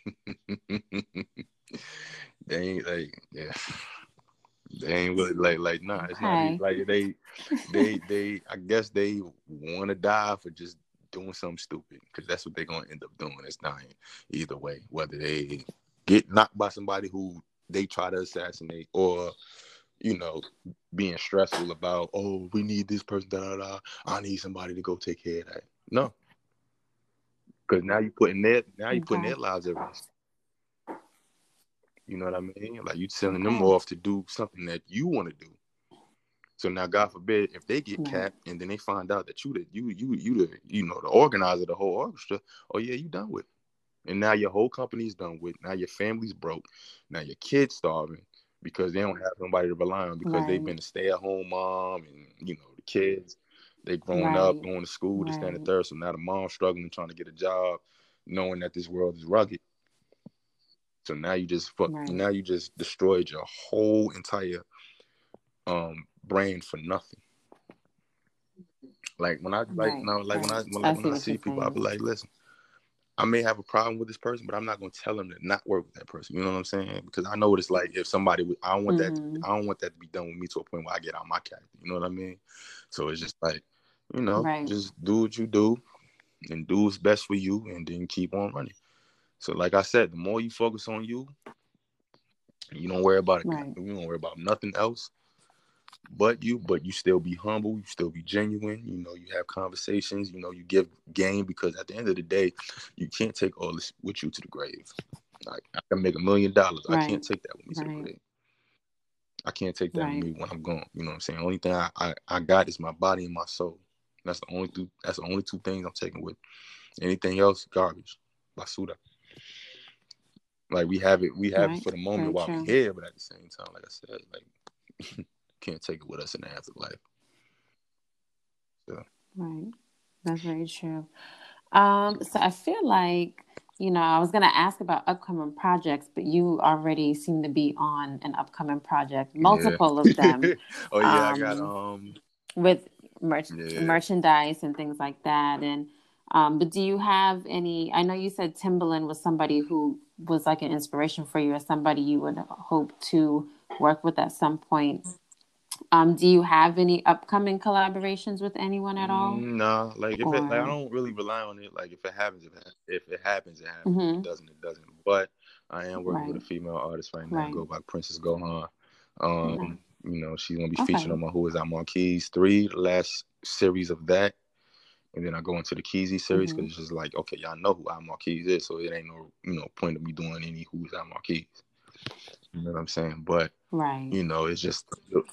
they ain't like, yeah, they ain't really like, like, nah, it's okay. not like they, they, they, I guess they want to die for just doing something stupid because that's what they're going to end up doing. It's dying either way, whether they get knocked by somebody who they try to assassinate, or, you know, being stressful about, oh, we need this person, da, da, da. I need somebody to go take care of that. No. Because now you're putting their, now you're okay. putting their lives at risk. You know what I mean? Like, you sending them Okay. off to do something that you want to do. So now, God forbid, if they get Right. capped and then they find out that you the you you you the you know the organizer of the whole orchestra, oh yeah, you done with. And now your whole company's done with. Now your family's broke. Now your kids starving because they don't have nobody to rely on because they've Right. been a stay-at-home mom, and you know the kids, they growing up, Right. going to school, this, that, and the Right. third. So now the mom's struggling trying to get a job, knowing that this world is rugged. So now you just fuck. Right. Now you just destroyed your whole entire um brain for nothing. Like when I like Right. now, like when I Right. when, I like when see I what you're see people, I saying. be like, listen, I may have a problem with this person, but I'm not gonna tell them to not work with that person. You know what I'm saying? Because I know what it's like if somebody, would- I don't want that. To, Mm-hmm. I don't want that to be done with me to a point where I get out my character. You know what I mean? So it's just like, you know, Right. just do what you do and do what's best for you, and then keep on running. So like I said, the more you focus on you, you don't worry about it. Right. You don't worry about nothing else but you, but you still be humble, you still be genuine, you know, you have conversations, you know, you give game, because at the end of the day, you can't take all this with you to the grave. Like, I can make a million dollars. I Right. can't take that with me to the Right. grave. I can't take that with Right. me when I'm gone. You know what I'm saying? The only thing I, I, I got is my body and my soul. That's the only two that's the only two things I'm taking with. Anything else, garbage. Basura. Like we have it, we have it Right. for the moment Very while we true. here, but at the same time, like I said, like can't take it with us in the afterlife. So Right. That's very true. Um, so I feel like, you know, I was going to ask about upcoming projects, but you already seem to be on an upcoming project, yeah. multiple of them, Oh yeah, I got um, um with merch- yeah. merchandise and things like that. And, um, but do you have any, I know you said Timbaland was somebody who was like an inspiration for you or somebody you would hope to work with at some point. Um, do you have any upcoming collaborations with anyone at all? Nah, like if it like I Or, don't really rely on it. Like if it happens, if it, if it happens, it happens. If it hmm doesn't, it doesn't. But I am working with a right, female artist right now, right. go by Princess Gohan. No. Um, you know, she's gonna be featured Okay. on my Who Is Our Marquise three, the last series of that. And then I go into the Keezy series hmm because it's just like, okay, y'all know who Our Marquise is, so it ain't no, you know, point of me doing any Who Is Our Marquise. You know what I'm saying? But Right. you know, it's just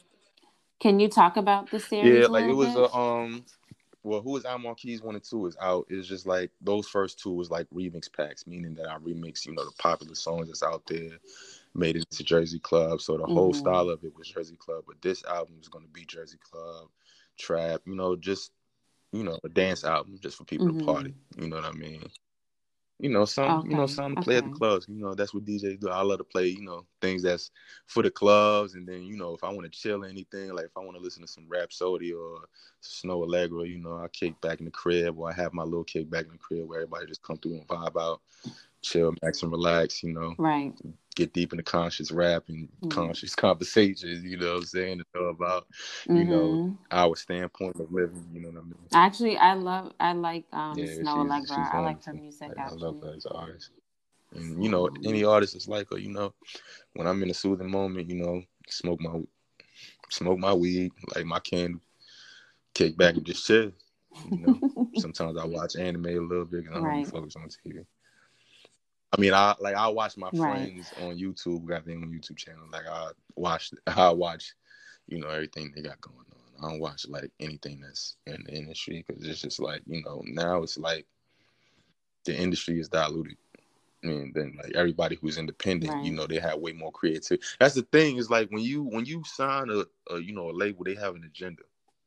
Can you talk about the yeah, series a like it little was bit? a um well, Who Is Our Marquise one and two is out. It's just like those first two was like remix packs, meaning that I remix, you know, the popular songs that's out there, made it into Jersey Club. So the whole hmm style of it was Jersey Club, but this album is gonna be Jersey Club, trap, you know, just you know, a dance album just for people to hmm party. You know what I mean? You know, some you know, Okay. some to play at the Okay. clubs. You know, that's what D Js do. I love to play, you know, things that's for the clubs, and then you know, if I want to chill or anything, like if I want to listen to some Rhapsody or Snow Allegra, you know, I kick back in the crib, or I have my little kick back in the crib where everybody just come through and vibe out, chill, max and relax. You know, Right. get deep into conscious rap and Right. conscious conversations. You know what I'm saying? To know about, you know, hmm our standpoint of living. You know what I mean? Actually, I love, I like um Yeah, Snow she's Allegra. she's I like her wonderful. music Like, I love actually. her as an artist. And you know, any Um, artist is like her. You know, when I'm in a soothing moment, you know, smoke my smoke my weed, light my candle, kick back and just chill. You know, sometimes I watch anime a little bit and I don't be right. focused on T V. I mean, I like I watch my Right. friends on YouTube. Got them on YouTube channel. Like I watch, I watch, you know, everything they got going on. I don't watch like anything that's in the industry because it's just like you know now it's like the industry is diluted. And then like everybody who's independent, you Right. know, they have way more creativity. That's the thing, is like when you when you sign a, a you know a label, they have an agenda.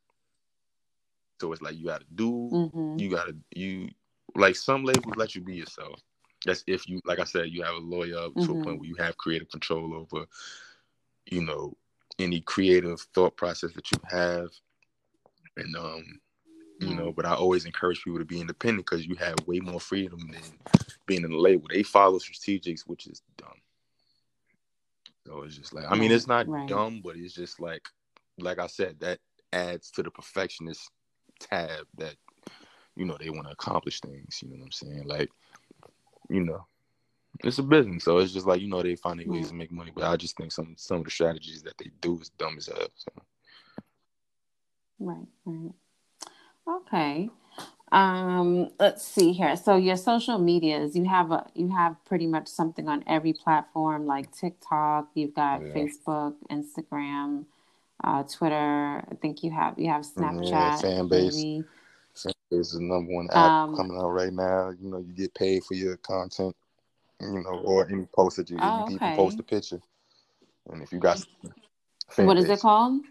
So it's like you gotta do, hmm you gotta you like some labels let you be yourself. That's if you like I said, you have a lawyer up to a point hmm where you have creative control over, you know, any creative thought process that you have. And um, you know, Right. but I always encourage people to be independent because you have way more freedom than being in a label. They follow strategics, which is dumb. So it's just like, I mean, Right. it's not Right. dumb, but it's just like, like I said, that adds to the perfectionist tab that, you know, they want to accomplish things. You know what I'm saying? Like, you know, it's a business. So it's just like, you know, they find their ways Right. to make money. But I just think some, some of the strategies that they do is dumb as hell. So. Right. Right. Okay. Um, let's see here. So your social medias, you have a you have pretty much something on every platform, like TikTok. You've got Yeah. Facebook, Instagram, uh, Twitter. I think you have you have Yeah, Snapchat, fan base. maybe. Fan base is the number one app Um, coming out right now. You know, you get paid for your content. You know, or any post that you you oh, can even post okay. a picture, and if you got fan What is it base. called?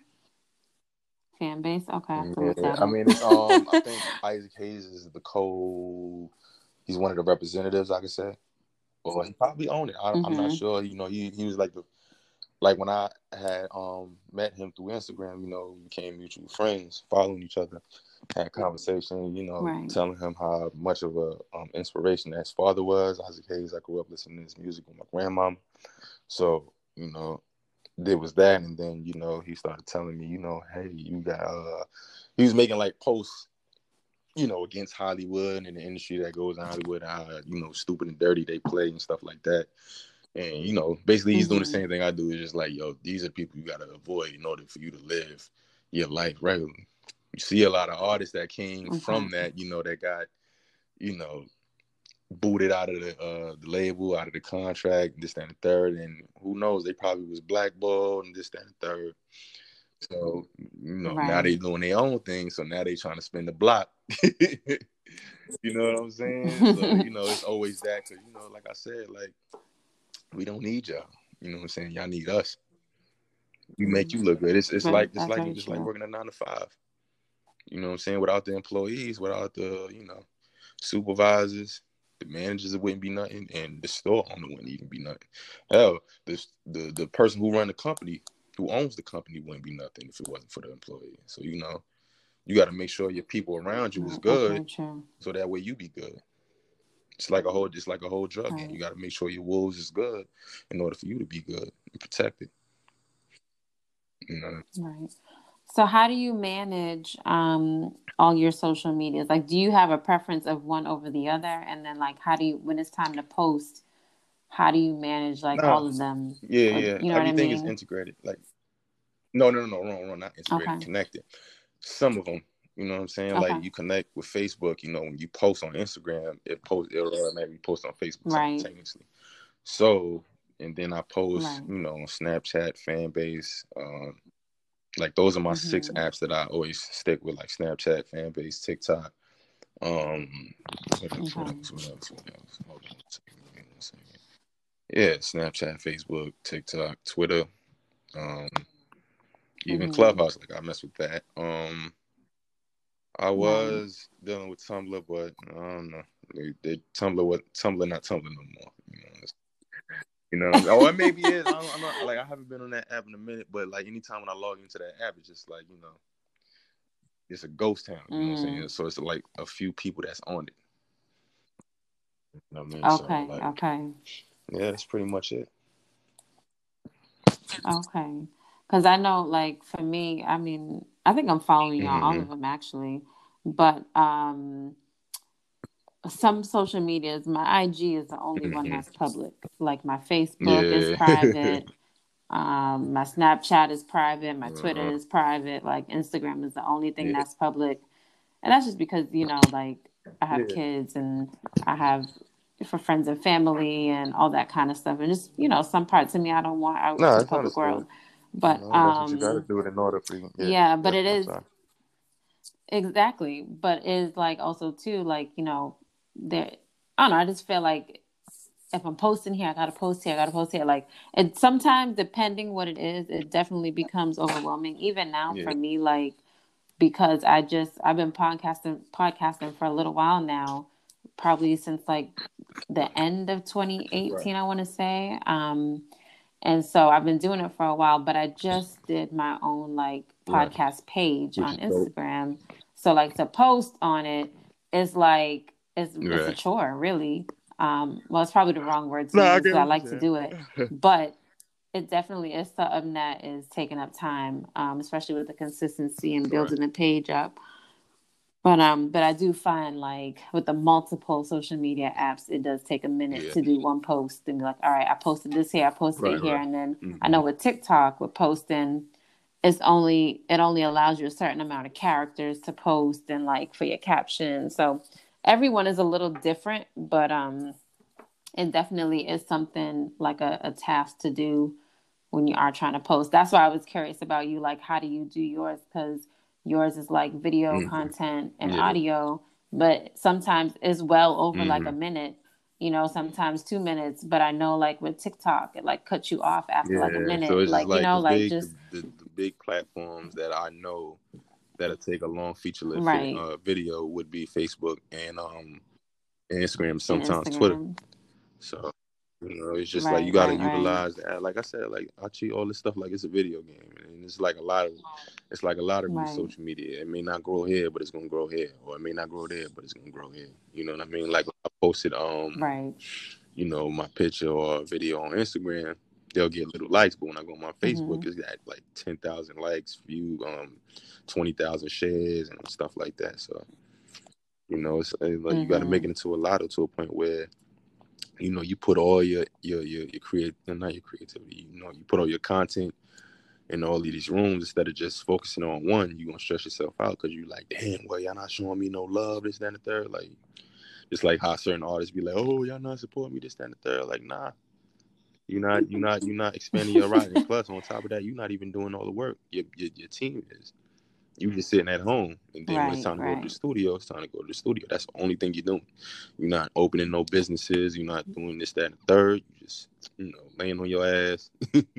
Fan base. Okay, I have to look Yeah, that I up. mean, it's um, I think Isaac Hayes is the co. He's one of the representatives, I could say, or he probably owned it. I, I'm not Mm-hmm. sure. You know, he he was like the like when I had um met him through Instagram. You know, we became mutual friends, following each other, had conversation. You know, Right. telling him how much of a um inspiration his father was. Isaac Hayes. I grew up listening to his music with my grandmom, so you know. There was that, and then you know he started telling me, you know, hey, you got. Uh, he was making like posts, you know, against Hollywood and the industry that goes in Hollywood, how you know stupid and dirty they play and stuff like that. And you know, basically he's doing the Mm-hmm. same thing I do. It's just like, yo, these are people you gotta avoid in order for you to live your life regularly. You see a lot of artists that came Okay. from that, you know, that got, you know, booted out of the uh, the label, out of the contract, this, that, and the third. And who knows, they probably was blackballed and this, that, and the third. So, you know, now they Right. doing their own thing. So now they trying to spin the block. You know what I'm saying? So, you know, it's always that. Because, you know, like I said, like, we don't need y'all. You know what I'm saying? Y'all need us. We make you look good. It's it's Very, like it's that's like very it's like true. working a nine to five. You know what I'm saying? Without the employees, without the, you know, supervisors, the managers, it wouldn't be nothing, and the store owner wouldn't even be nothing. Hell, the the the person who run the company, who owns the company, wouldn't be nothing if it wasn't for the employee. So you know, you got to make sure your people around you is Right. That's good, very true. so that way you be good. It's like a whole, it's like a whole drug game. You Right. got to make sure your wolves is good in order for you to be good and protected. You know, Right. So how do you manage um all your social medias? Like, do you have a preference of one over the other? And then like how do you when it's time to post, how do you manage like nah, all of them? yeah, Or yeah. you know what I Everything is mean? integrated. Like, no, no, no, no, wrong, wrong, not integrated, Okay. connected. Some of them, you know what I'm saying? Like Okay. you connect with Facebook. You know, when you post on Instagram, it post it'll automatically post on Facebook Right. simultaneously. So, and then I post, Right. you know, on Snapchat, Fanbase. Um, like those are my six Mm-hmm. apps that I always stick with, like Snapchat, Fanbase, TikTok. Um, what else? What Okay. else? What else? What else? Hold on a second. Give me one second. Yeah, Snapchat, Facebook, TikTok, Twitter, um, even Mm-hmm. Clubhouse. Like I mess with that. Um, I Right. was dealing with Tumblr, but I don't know. They, they Tumblr, what Tumblr, not Tumblr no more. You know, it's, you know. Oh, it maybe is. I don't, I'm not like I haven't been on that app in a minute, but like anytime when I log into that app, it's just like you know, it's a ghost town. You know what I'm Mm-hmm. saying? So it's like a few people that's on it. You know what I mean? So Okay. like, Okay. yeah, that's pretty much it. Okay. Because I know, like, for me, I mean, I think I'm following you on all Mm-hmm. of them actually, but um, some social medias, my I G is the only one Mm-hmm. that's public. Like, my Facebook is Yeah. private, um, my Snapchat is private, my Twitter uh-huh. is private, like, Instagram is the only thing Yeah. that's public. And that's just because, you know, like, I have Yeah. kids and I have for friends and family and all that kind of stuff. And just, you know, some parts of me I don't want out No, to the it's public understood. world. You But know, that's what you got to um do in order for you. Yeah. yeah, but Good. it I'm is sorry. exactly, but it's like also too like, you know, there I don't know, I just feel like if I'm posting here, I gotta post here, I gotta post here. Like it sometimes depending what it is, it definitely becomes overwhelming. Even now Yeah. for me, like because I just I've been podcasting podcasting for a little while now, probably since like the end of Right. twenty eighteen, I want to say. Um, and so I've been doing it for a while, but I just did my own like Right. podcast page Which on is dope. Instagram. So like to post on it is like it's it's a Right. chore, really. Um, well, it's probably the wrong word to No, I use get because I what you're like to saying. do it, but it definitely is something that is taking up time, um, especially with the consistency and Right. building the page up. But um, but I do find like with the multiple social media apps, it does take a minute Yeah. to do one post and be like, all right, I posted this here, I posted it Right. here, Right. and then I Mm-hmm. know with TikTok, we're posting. it's only it only allows you a certain amount of characters to post and like for your caption. So everyone is a little different, but um it definitely is something like a, a task to do when you are trying to post. That's why I was curious about you, like how do you do yours? Because yours is like video Mm-hmm. content and Yeah. audio, but sometimes it's well over like Mm-hmm. a minute, you know, sometimes two minutes. But I know like with TikTok, it like cuts you off after like a Yeah. So minute, it's just like, you like know, the like big, the, just the, the big platforms that I know that'll take a long feature length fi- right. uh, video would be Facebook and um and Instagram, And sometimes Twitter. Instagram. So, you know, it's just like you Right, gotta right, right. utilize that. Like I said, like I treat all this stuff like it's a video game, and it's like a lot of, it's like a lot of these Right, social media. It may not grow here, but it's gonna grow here, or it may not grow there, but it's gonna grow here. You know what I mean? Like I posted, um, right. you know, my picture or video on Instagram, they'll get little likes, but when I go on my Facebook, Mm-hmm. it's got like ten thousand likes, view, um, twenty thousand shares, and stuff like that. So, you know, it's uh, like you got to make Mm-hmm. it into a lotto to a point where you know you put all your your your, your create not your creativity, you know, you put all your content in all of these rooms instead of just focusing on one. You're gonna stress yourself out because you like, damn, well, y'all not showing me no love, this, that, and the third. Like, it's like how certain artists be like, oh, y'all not supporting me, this, that, and the third. Like, nah, you're not you're not you're not expanding your route. And plus, on top of that, you're not even doing all the work. Your your, your team is. You just sitting at home, and then when it's Right, time to go to the right. studio, it's time to go to the studio. That's the only thing you're doing. You're not opening no businesses. You're not doing this, that, and the third. You just, you know, laying on your ass,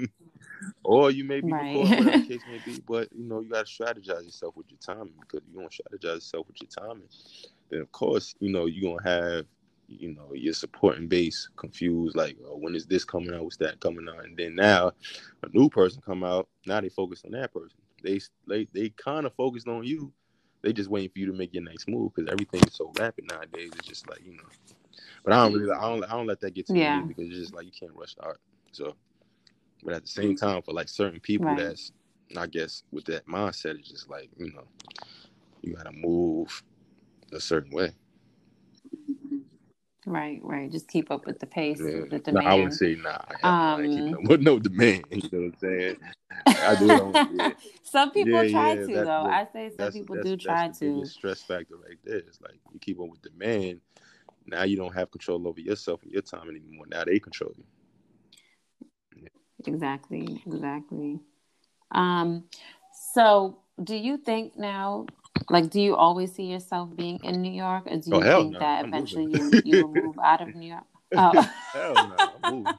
or you may be recording, whatever the Right. case may be. But you know, you got to strategize yourself with your timing, because you don't strategize yourself with your timing, then of course, you know, you're gonna have, you know, your supporting base confused, like, oh, when is this coming out? What's that coming out? And then now a new person come out, now they focus on that person. They they, they kind of focused on you. They just waiting for you to make your next move, because everything is so rapid nowadays. It's just like, you know. But I don't really I don't I don't let that get to me Yeah, either, because it's just like you can't rush the art. So, but at the same time, for like certain people right. that's, I guess, with that mindset, it's just like, you know, you gotta move a certain way. Right, right. Just keep up with the pace, Yeah. the No, I wouldn't demand. say nah. Hell no, I ain't keeping Um, up with no demand. You know what I'm saying? I do it on, yeah, some yeah, people try yeah. to, That though. look, I say some that's people that's do that's try the to. biggest stress factor right there. It's like you keep up with demand. Now you don't have control over yourself and your time anymore. Now they control you. Yeah. Exactly, exactly. Um, so do you think now, like, do you always see yourself being in New York, or do Oh you hell think no, that I'm moving. eventually you you will move out of New York? Oh, Hell no, I'm moving.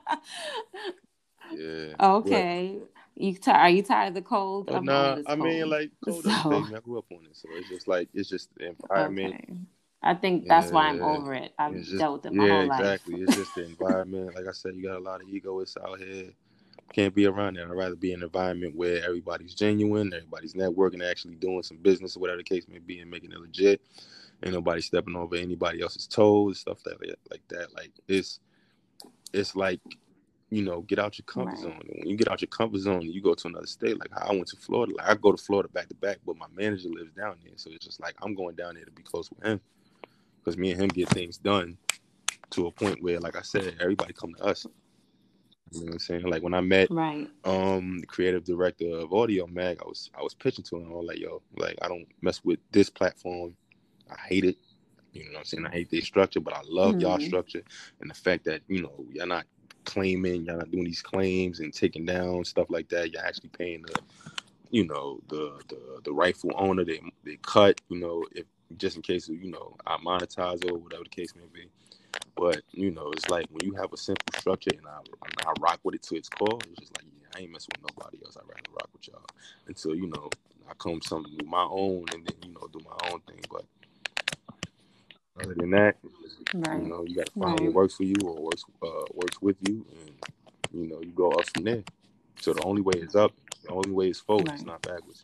Yeah, but okay. You ti are you tired of the cold? but I'm nah, always I mean, cold, like, cold doesn't so phase me. I grew up on it, so it's just like it's just the environment. okay. I think that's why I'm Yeah, over it. I've it's just, dealt with it my yeah, whole life. exactly. It's just the environment. Like I said, you got a lot of egoists out here. Can't be around that. I'd rather be in an environment where everybody's genuine, everybody's networking, actually doing some business, or whatever the case may be, and making it legit. Ain't nobody stepping over anybody else's toes, stuff that like that. Like it's it's like, you know, get out your comfort Right. zone. And when you get out your comfort zone, you go to another state. Like how I went to Florida. Like I go to Florida back to back, but my manager lives down there, so it's just like I'm going down there to be close with him, because me and him get things done to a point where, like I said, everybody come to us. You know what I'm saying? Like when I met Right. um the creative director of Audio Mag, I was I was pitching to him. I was like, yo, like I don't mess with this platform. I hate it. You know what I'm saying? I hate their structure, but I love y'all Mm. structure, and the fact that, you know, y'all not claiming, y'all not doing these claims and taking down stuff like that. You're actually paying the, you know, the the the rightful owner. They they cut, you know, if just in case, you know, I monetize or whatever the case may be. But, you know, it's like when you have a simple structure and I, I rock with it to its core, it's just like, yeah, I ain't messing with nobody else. I'd rather rock with y'all until, you know, I come something do my own and then, you know, do my own thing. But other than that, you Right. know, you got to find what Right. works for you or works uh, works with you, and, you know, you go up from there. So the only way is up. The only way is forward. It's Right. not backwards.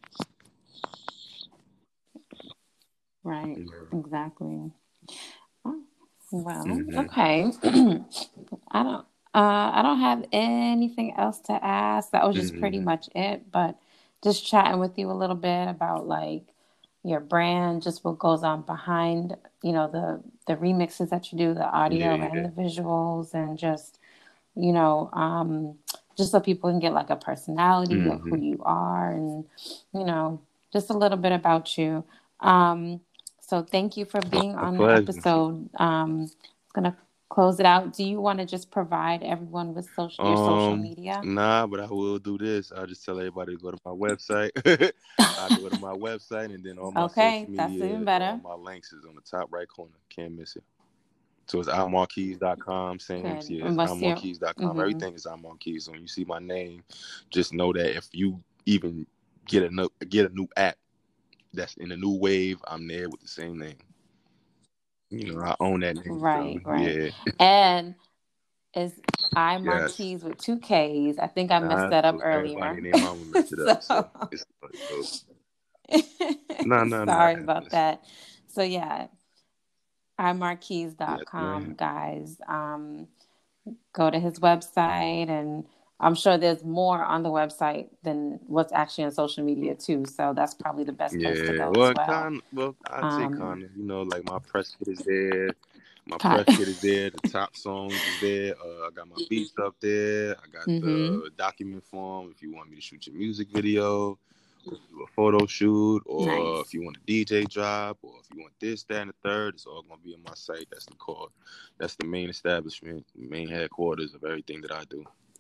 Right. Yeah. Exactly. Oh, well, Mm-hmm. okay. I don't uh I don't have anything else to ask. That was just pretty Mm-hmm. much it, but just chatting with you a little bit about like your brand, just what goes on behind, you know, the the remixes that you do, the Yeah, audio and yeah. the visuals, and just, you know, um just so people can get like a personality Mm-hmm. of who you are and, you know, just a little bit about you. Um, so thank you for being A on the pleasure. episode. Um, I'm going to close it out. Do you want to just provide everyone with social, your social Um, media? nah, but I will do this. I'll just tell everybody to go to my website. I go to my website, and then all my social Okay, that's even media, all better. my links is on the top right corner. Can't miss it. So it's i marquise dot com. Same, Good. yeah, And it's what's your... i marquise dot com. Mm-hmm. Everything is iMarquise. So when you see my name, just know that if you even get a no, get a new app that's in a new wave, I'm there with the same name. You know, I own that name. So Right, right. yeah, And it's yes. iMarquise with two K's. I think I messed Nah, that up so everybody earlier. named mama messed it up. So So it's so no, no, no. It sorry about happens. that. So yeah, iMarquise Yes, dot com, man. guys. Um, go to his website, and I'm sure there's more on the website than what's actually on social media too. So that's probably the best place to Yeah, go as well, well. kind, well, I'd say Um, kind of. You know, like my press kit is there. My con- press kit is there. The top songs is there. Uh, I got my beats up there. I got mm-hmm. the document form if you want me to shoot your music video, or do a photo shoot, or Nice. if you want a D J drop, or if you want this, that, and the third. It's all gonna be on my site. That's the core. That's the main establishment, main headquarters of everything that I do.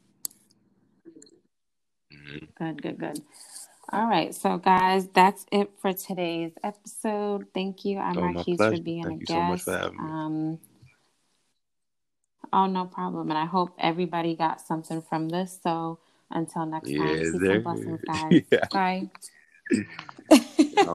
Mm-hmm. Good, good, good. All right. So, guys, that's it for today's episode. Thank you, I'm Oh, my Marquise, for pleasure. being a Thank you so much for guest. having me. Um, oh, no problem. And I hope everybody got something from this. So, until next time, Yes, peace and sir. blessings, guys. Yeah. Bye.